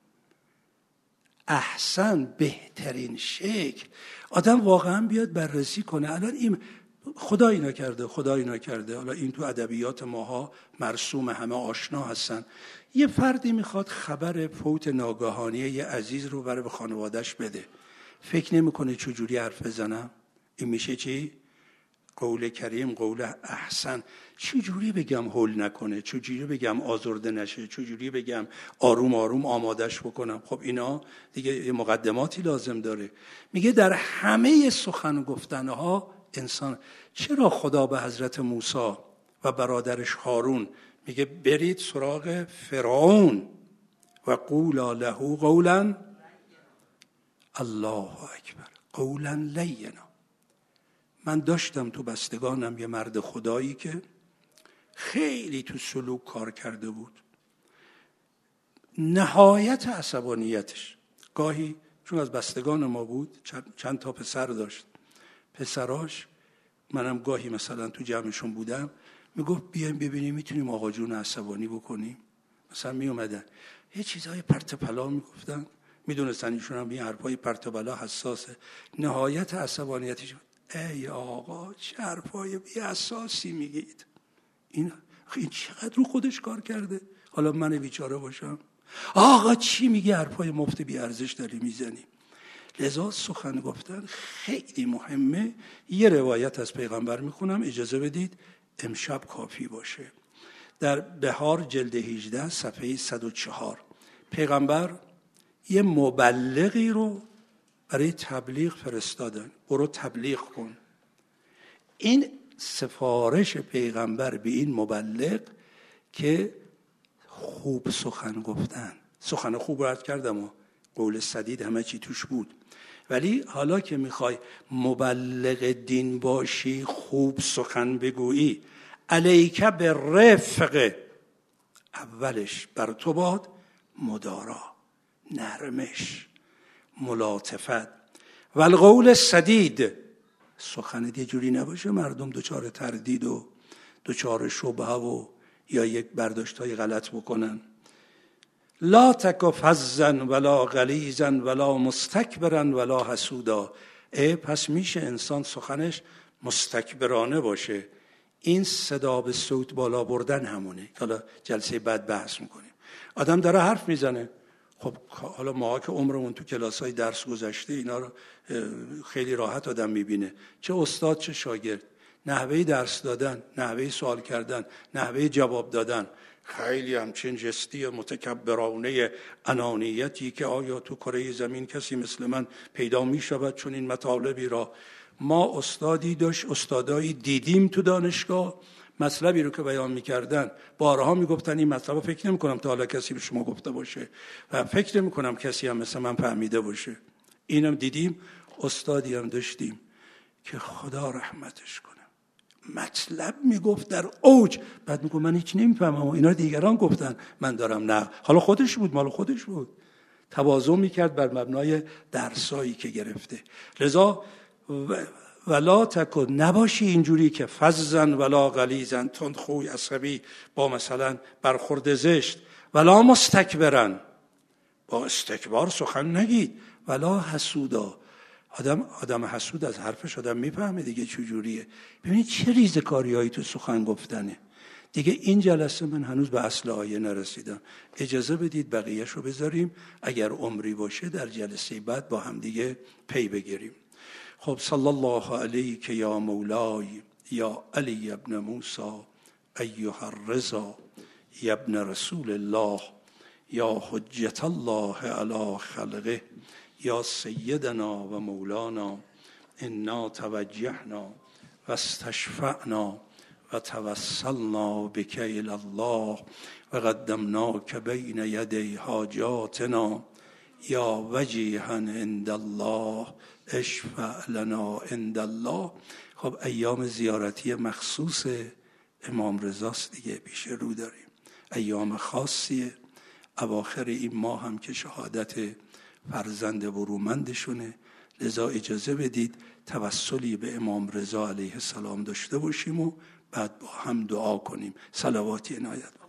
احسن بهترین شکل. آدم واقعا بیاد بررسی کنه الان این خدا اینا کرده، خدا اینا کرده. حالا این تو ادبیات ماها مرسوم، همه آشنا هستن. یه فردی میخواد خبر فوت ناگهانی یه عزیز رو برای به خانوادهش بده، فکر نمیکنه چجوری حرف بزنم. این میشه چی؟ قول کریم، قول احسن. چجوری بگم هول نکنه، چجوری بگم آزرده نشه، چجوری بگم آروم آروم آمادش بکنم. خب اینا دیگه مقدماتی لازم داره. میگه در همه سخن گفتنها انسان. چرا خدا به حضرت موسی و برادرش هارون میگه برید سراغ فرعون و قولا له قولا، الله اکبر، قولا لینا. من داشتم تو بستگانم یه مرد خدایی که خیلی تو سلوک کار کرده بود. نهایت عصبانیتش گاهی، چون از بستگان ما بود، چند تا پسر داشت، پسراش منم گاهی مثلا تو جمعشون بودم، میگفت بیایم ببینیم میتونیم آقا جون عصبانی بکنیم. مثلا میومدن یه چیزای پرت پلا میگفتن، میدونستن ایشون هم این حرفای پرت پلا حساسه. نهایت عصبانیتش ای آقا چه حرفای بی اساسی میگید. این چقدر رو خودش کار کرده. حالا من بیچاره باشم آقا چی میگی، حرفای مفت بی ارزش داری میزنی. لذا سخن گفتن خیلی مهمه. یه روایت از پیغمبر میخونم، اجازه بدید امشب کافی باشه. در بهار جلد 18 صفحه 104 پیغمبر یه مبلغی رو برای تبلیغ فرستادن، برو تبلیغ کن. این سفارش پیغمبر به این مبلغ که خوب سخن گفتن، سخن خوب رد کردم و قول سدید همه چی توش بود، ولی حالا که میخوای مبلغ دین باشی، خوب سخن بگویی، علیک به رفق، اولش بر تو باد مدارا، نرمش، ملاطفت. و القول سدید، سخنت یه جوری نباشه مردم دچار تردید و دچار شبهه و یا یک برداشتای غلط بکنن. لا تک فظا ولا غلیظا ولا مستکبرا ولا حسودا. پس میشه انسان سخنش مستکبرانه باشه. این صدا به صوت بالا بردن همونه. حالا جلسه بعد بحث میکنیم. آدم داره حرف میزنه، خب حالا ما که عمرمون تو کلاس‌های درس گذشته اینا رو خیلی راحت آدم میبینه، چه استاد چه شاگرد، نحوه درس دادن، نحوه سوال کردن، نحوه جواب دادن خیلی همچین جستی متکبرانه انانیتی که آیا تو کره زمین کسی مثل من پیدا می شود چون این مطالبی را. ما استادی داشت، استادایی دیدیم تو دانشگاه، مطلبی رو که بیان می‌کردن بارها میگفتن این مطلب فکر نمی‌کنم تا حالا کسی به شما گفته باشه و فکر نمی‌کنم کسی هم مثل من فهمیده باشه. اینم دیدیم. استادی هم داشتیم که خدا رحمتش کنه، مطلب میگفت در اوج، بعد میگفت من هیچ نمیفهمم، اینا دیگران گفتن من دارم نه، حالا خودش بود، مال خودش بود. تواضع میکرد بر مبنای درسایی که گرفته. لذا ولا تکن، نباشی اینجوری که فظن ولا غلیظن، تندخوی عصبی با مثلا برخورد زشت، ولا مستکبرن، با استکبار سخن نگید، ولا حسودا. آدم حسود از حرفش آدم میفهمه دیگه چجوریه. ببینید چه ریزکاریایی تو سخن گفتنه. دیگه این جلسه من هنوز به اصل آیه نرسیدم، اجازه بدید بقیه‌شو بذاریم، اگر عمری باشه در جلسه بعد با هم دیگه پی بگیریم. خب صلی الله علیک یا مولای یا علی ابن موسی ایها الرضا یا ابن رسول الله یا حجت الله علی خلقه یا سیدنا و مولانا، انا توجهنا و استشفعنا و توسلنا بک الی الله و قدمناک بین یدی حاجاتنا یا وجیها عند الله اشفع لنا عند الله. خب ایام زیارتی مخصوص امام رضاست دیگه، پیش رو داریم، ایام خاصیه. اواخر این ماه هم که شهادت فرزند برومندشونه، لذا اجازه بدید توسلی به امام رضا علیه السلام داشته باشیم و بعد با هم دعا کنیم. صلواتی عنایت کنیم.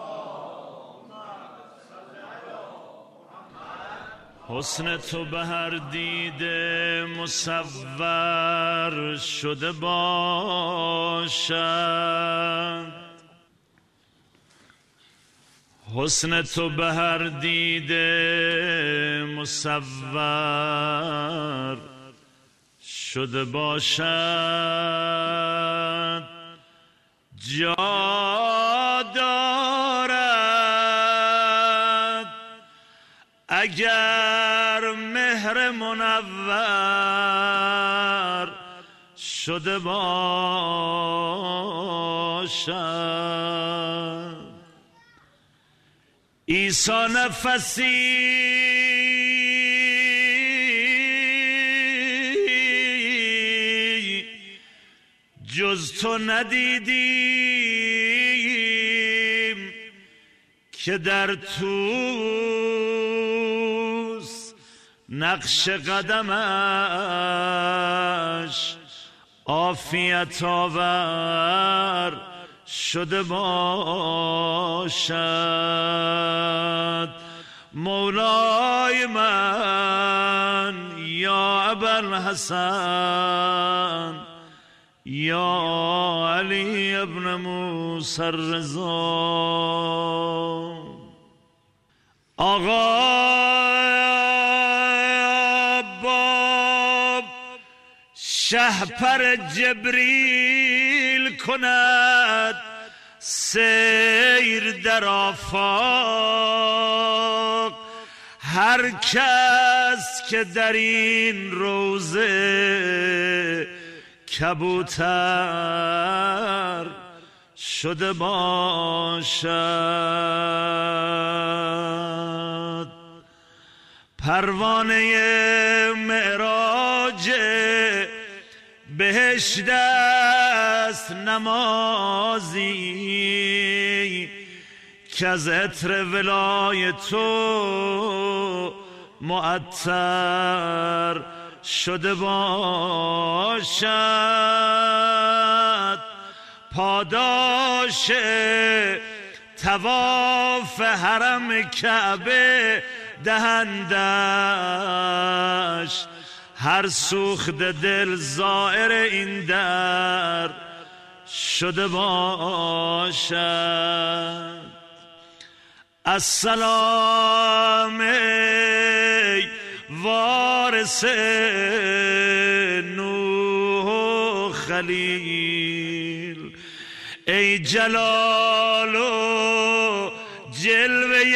حسن تو به هر دیده مصور شده باشد، حسن تو به هر دیده مصور شده باشد، جا دارد اگر مهر منور شده باشد. عیسی نفسی جز تو ندیدیم که در توست نقش قدمش عافیت آور شده باشد. مولای من یا ابوالحسن یا علی ابن موسی الرضا، آقا باب شهپر جبریل کند سیر در آفاق، هر کس که در این روضه کبوتر شده باشد. پروانه معراج بهشت است نمازی که از عطر ولای تو معطر شده باشد. پاداش طواف حرم کعبه دهندش هر سوخت دل زائر این در شده باشد. السلام ای وارث نوح و خلیل، ای جلال و جلوه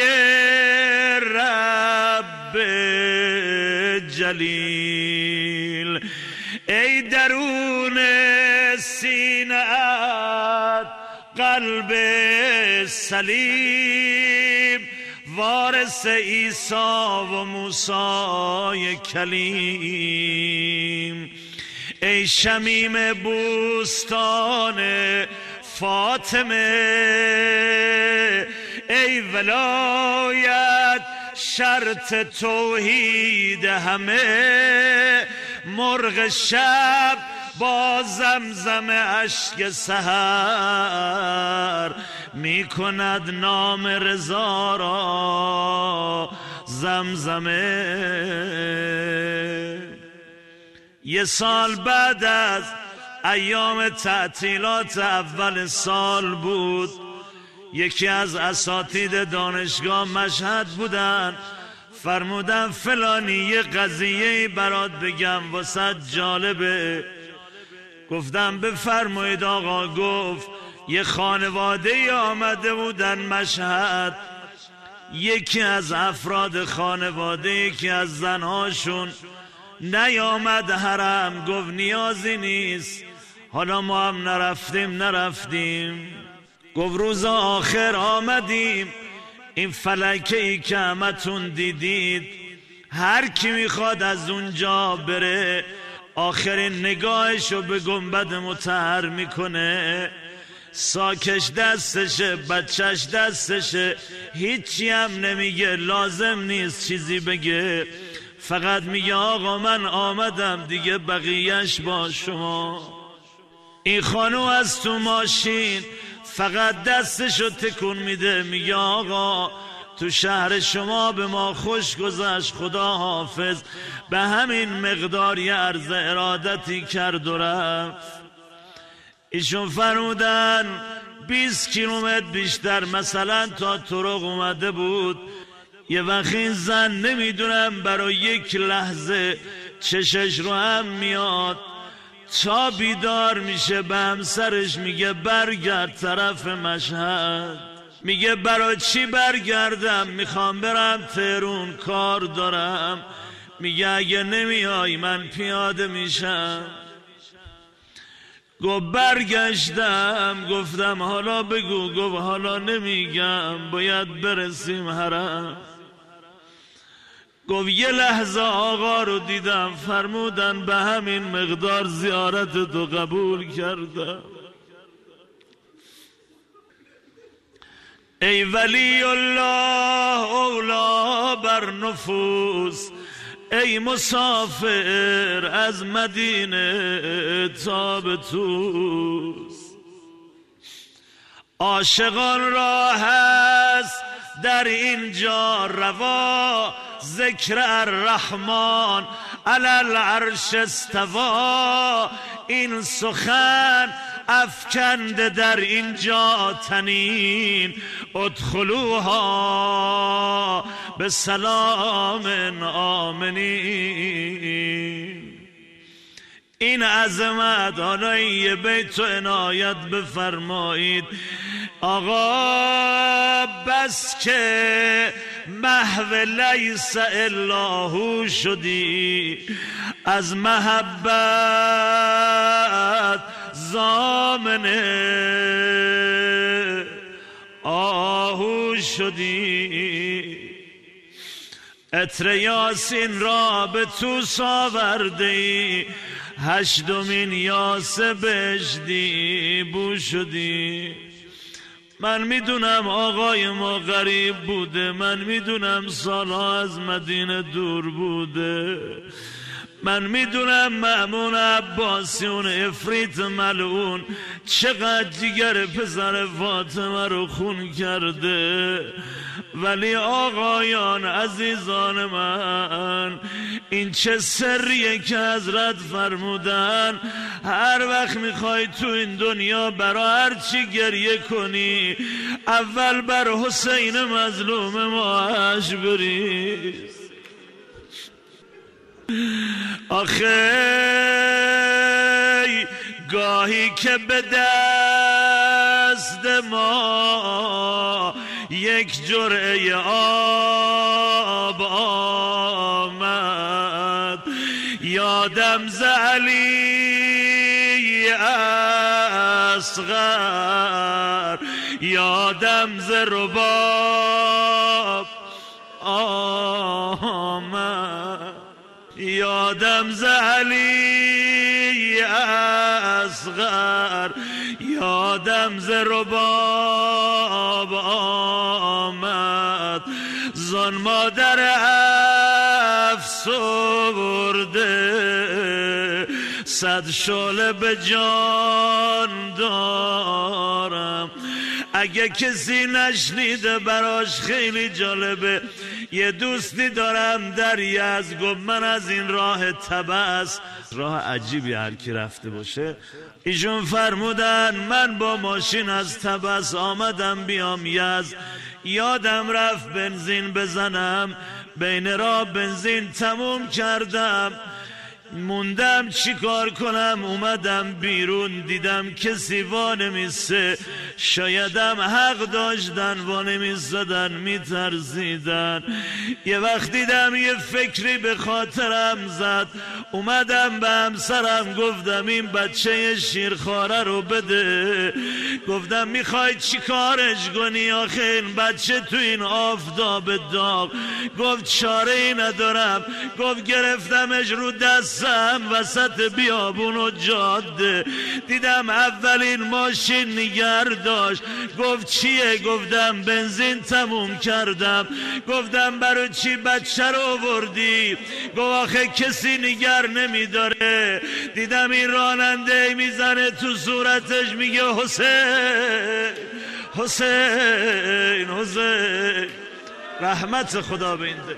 رب جلیل، ای درون سینه‌ات قلب سلیم، وارث عیسی و موسی کلیم، ای شمیم بوستان فاطمه، ای ولایت شرط توحید همه، مرغ شب با زمزم اشک سحر می کند نام رضا را زمزمه. یه سال بعد از ایام تعطیلات اول سال بود، یکی از اساتید دانشگاه مشهد بودن، فرمودن فلانی یه قضیه برات بگم واسه جالبه. گفتم بفرمایید آقا. گفت یه خانواده آمده بودن مشهد، یکی از افراد خانواده، یکی از زنهاشون نیامد حرم. گفت نیازی نیست، حالا ما هم نرفتیم. گفت روز آخر آمدیم، این فلکه ای که همتون دیدید، هر کی میخواد از اونجا بره آخرین نگاهشو به گنبد مطهر میکنه، ساکش دستشه، بچهش دستشه، هیچی هم نمیگه، لازم نیست چیزی بگه، فقط میگه آقا من آمدم دیگه، بقیهش با شما. این خانو از تو ماشین فقط دستشو تکون میده، میگه آقا تو شهر شما به ما خوش گذشت، خدا حافظ. به همین مقدار یه عرض ارادتی کرد و رفت. ایشون فرمودن 20 کیلومتر بیشتر مثلا تا طرق اومده بود. یه وقت این زن نمیدونم برای یک لحظه چشش رو هم میاد، تا بیدار میشه به همسرش میگه برگرد طرف مشهد. میگه برای چی برگردم؟ میخوام برم تهرون، کار دارم. میگه اگه نمیای من پیاده میشم. گفت برگشتم، گفتم حالا بگو. گفت حالا نمیگم، باید برسیم حرم. گفت یه لحظه آقا رو دیدم، فرمودن به همین مقدار زیارت تو قبول کردم. ای ولی الله اولا بر نفوس، ای مسافر از مدینه تا به طوس. عاشقان را هست در اینجا روا، ذکر الرحمن علی العرش استوا. این سخن افکنده در اینجا تنین، ادخلوها به سلام آمنین. این عظمت، حالا این یه بیت و عنایت بفرمایید. آقا بس که محو لیس الا شدی، از محبت زامنه آهو شدی. عطر یاسین را به توس آوردی، هشتمین یاس بهشتی بو شدی. من میدونم آقای ما غریب بوده، من میدونم سالها از مدینه دور بوده، من میدونم مأمون عباسی اون افریت ملعون چقدر جگر پسر فاطمه رو خون کرده، ولی آقایان عزیزان من، این چه سریه که حضرت فرمودن هر وقت میخوای تو این دنیا برای هر چی گریه کنی اول بر حسین مظلوم ماش بریز. آخه گاهی که به دست ما یک جرعه آب آمد، یادم ز علی اصغر، یادم ز رباب آمد، یادم ز علی اصغر، یادم ز رباب آمد، زان مادر افسرده صد شعله به جان دارم. اگه کسی نشنیده براش خیلی جالبه. یه دوستی دارم در یزد، گفت من از این راه طبس، راه عجیبی هر کی رفته باشه، ایشون فرمودن من با ماشین از طبس آمدم بیام یزد، یادم رفت بنزین بزنم، بین راه بنزین تموم کردم، موندم چی کار کنم، اومدم بیرون دیدم کسی وانمیسته، شایدم حق داشتن وانمیستدن، میترسیدن. یه وقت دیدم یه فکری به خاطرم زد، اومدم به همسرم گفتم این بچه شیرخواره رو بده، گفتم میخوای چی کارش کنی آخه این بچه تو این آفتاب داغ؟ گفت چاره ای ندارم. گفت گرفتمش رو دستم وسط بیابون و جاده، دیدم اولین ماشین نگر داشت. گفت چیه؟ گفتم بنزین تموم کردم. گفتم برای چی بچه رو آوردی؟ گفت آخه کسی نگر نمیداره. دیدم این راننده میزنه تو صورتش میگه حسین حسین حسین. رحمت خدا به این دل.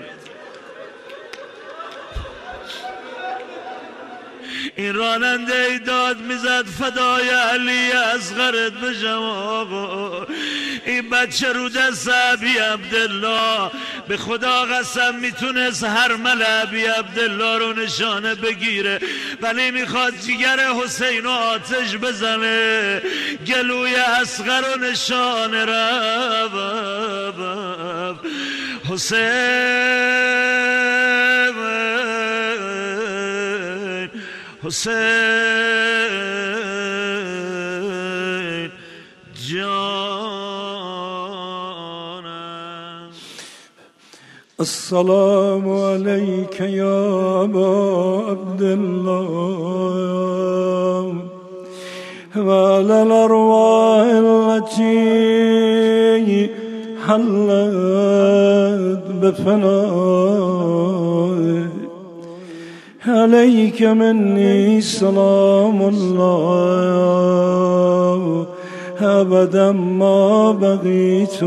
این راننده داد میزد فدای علی اصغرت بشم آقا، این بچه رو دست ابی عبدالله، به خدا قسم میتونست هر مل ابی عبدالله رو نشانه بگیره، ولی میخواد جگر حسین رو آتش بزنه، گلوی اصغر رو نشانه رفت. حسین حسین جانم. السلام علیک یا ابا عبدالله و علی الارواح التي حلت بفنائك، عليك مني سلام الله أبدا ما بقيت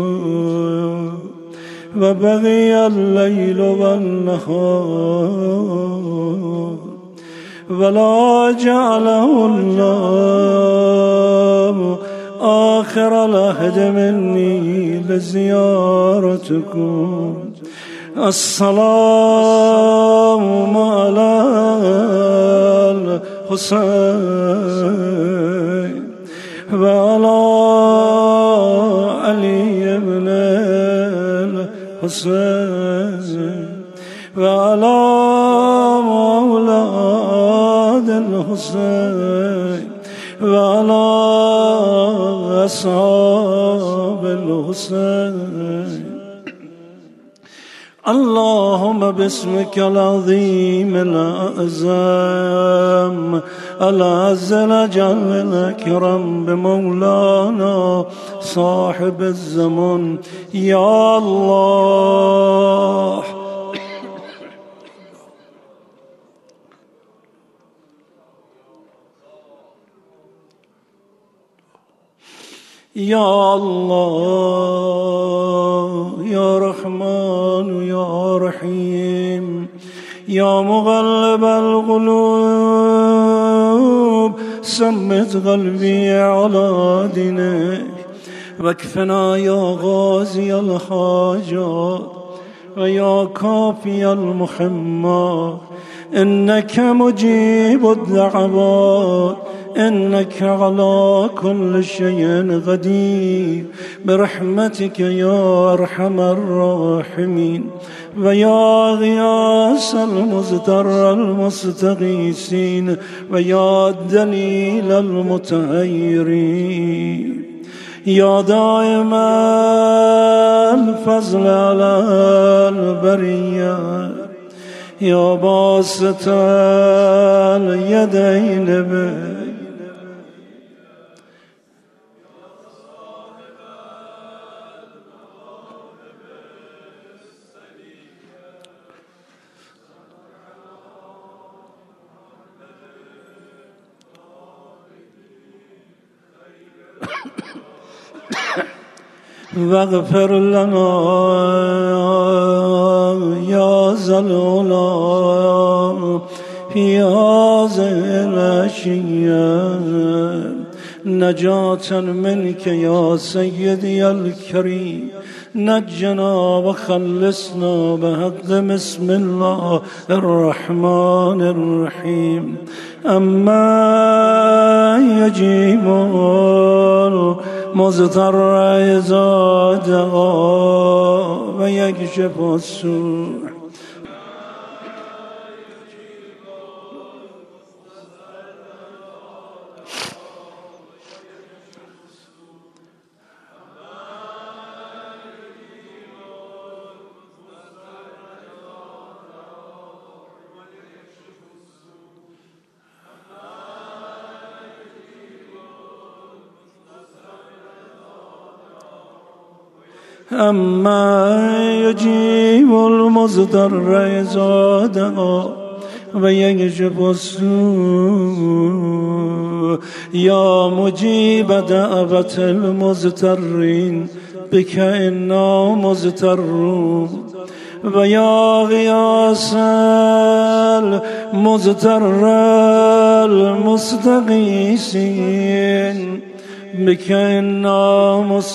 وبقي الليل والنهار، ولا جعله الله آخر العهد مني لزيارتكم. السلام على الحسين وعلى علي بن الحسين وعلى أولاد الحسين وعلى أصحاب الحسين. اللهم باسمك العظيم الأعظم العز الأجل الأكرم بمولانا صاحب الزمان يا الله يا الله يا رحمن يا رحيم يا مغلب القلوب ثبت قلبي على دينك واكفنا يا غازي الحاجات ويا كافي المحمات إنك مجيب الدعوات إنك على كل شيء قدير برحمتك يا أرحم الراحمين ويا غياث المزدر المستغيثين ويا دليل المتهيرين يا دائم الفضل على البرية يا باسط اليدين بك واغفر لنا يا ذا العلا في هذه العشية نجاة منك يا سيدي الكريم نجنا وخلصنا بحق بسم الله الرحمن الرحيم أما يجيب المضطر إذا دعا ويكشف السوء أما يجيب المضطر إذا دعا ويكشف السوء يا مجيب دعوة المضطرين بك إنا مضطرون ويا غياث المضطر المستغيثين بك إنا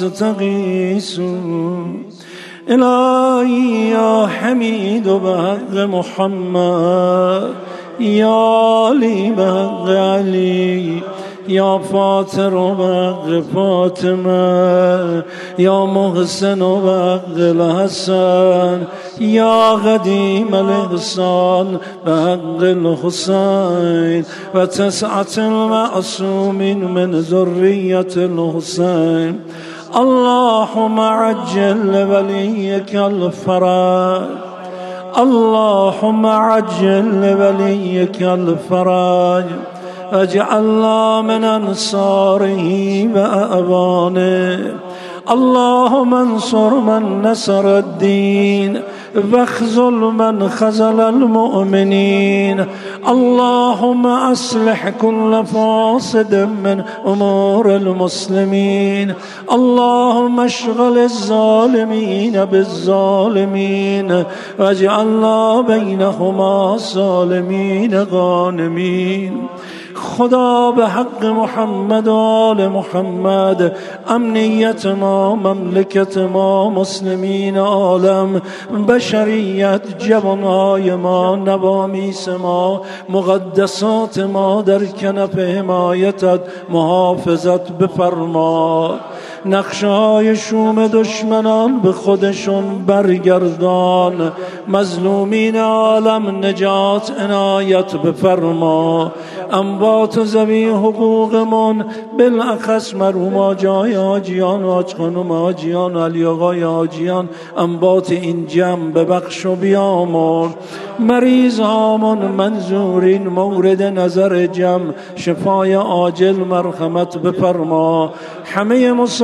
مستغيثون إلهي يا حميد بحق محمد يا علي بحق علي يا فاطر بحق فاطمة يا محسن بحق الحسن يا قديم الإحسان بحق الحسين وتسعة المعصومين من ذرية الحسين اللهم عجل وليك الفرج اللهم عجل وليك الفرج اجعلنا من أنصاره وأعوانه اللهم انصر من نصر الدين واخذل من خذل المؤمنين اللهم أصلح كل فاسد من أمور المسلمين اللهم اشغل الظالمين بالظالمين واجعلنا بينهما ظالمين غانمين خدا به حق محمد و آل محمد امنیت ما مملکت ما مسلمین عالم بشریت جوانهای ما نوامیس ما مقدسات ما در کنف حمایتت محافظت بفرما نقشه‌های شوم دشمنان به خودشون برگردان مظلومین عالم نجات عنایت بفرما اموات و ذوی حقوقمون بالاخص مرحوم آجای حاجیان و حاج خانم حاجیان علی آقای حاجیان اموات این جمع ببخش و بیامرز مریض هامون منظورین مورد نظر جمع شفای عاجل مرحمت بفرما همه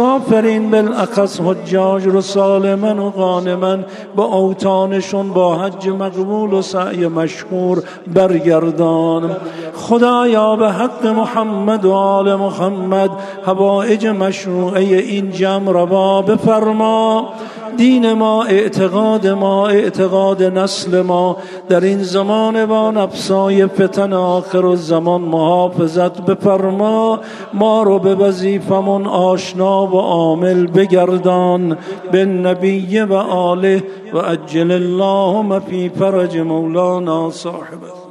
مسافرین بالاخص حجاج رو سالما و غانما با اوطانشون با حج مقبول و سعی مشکور برگردان. خدایا به حق محمد و آل محمد حوائج مشروعه این جمع روا بفرما. دین ما، اعتقاد نسل ما در این زمان با نفسای فتن آخر الزمان محافظت بفرما. ما رو به وظیفمون آشنا و عامل بگردان. به نبی و آله و عجل اللهم فی فرج مولانا صاحبه.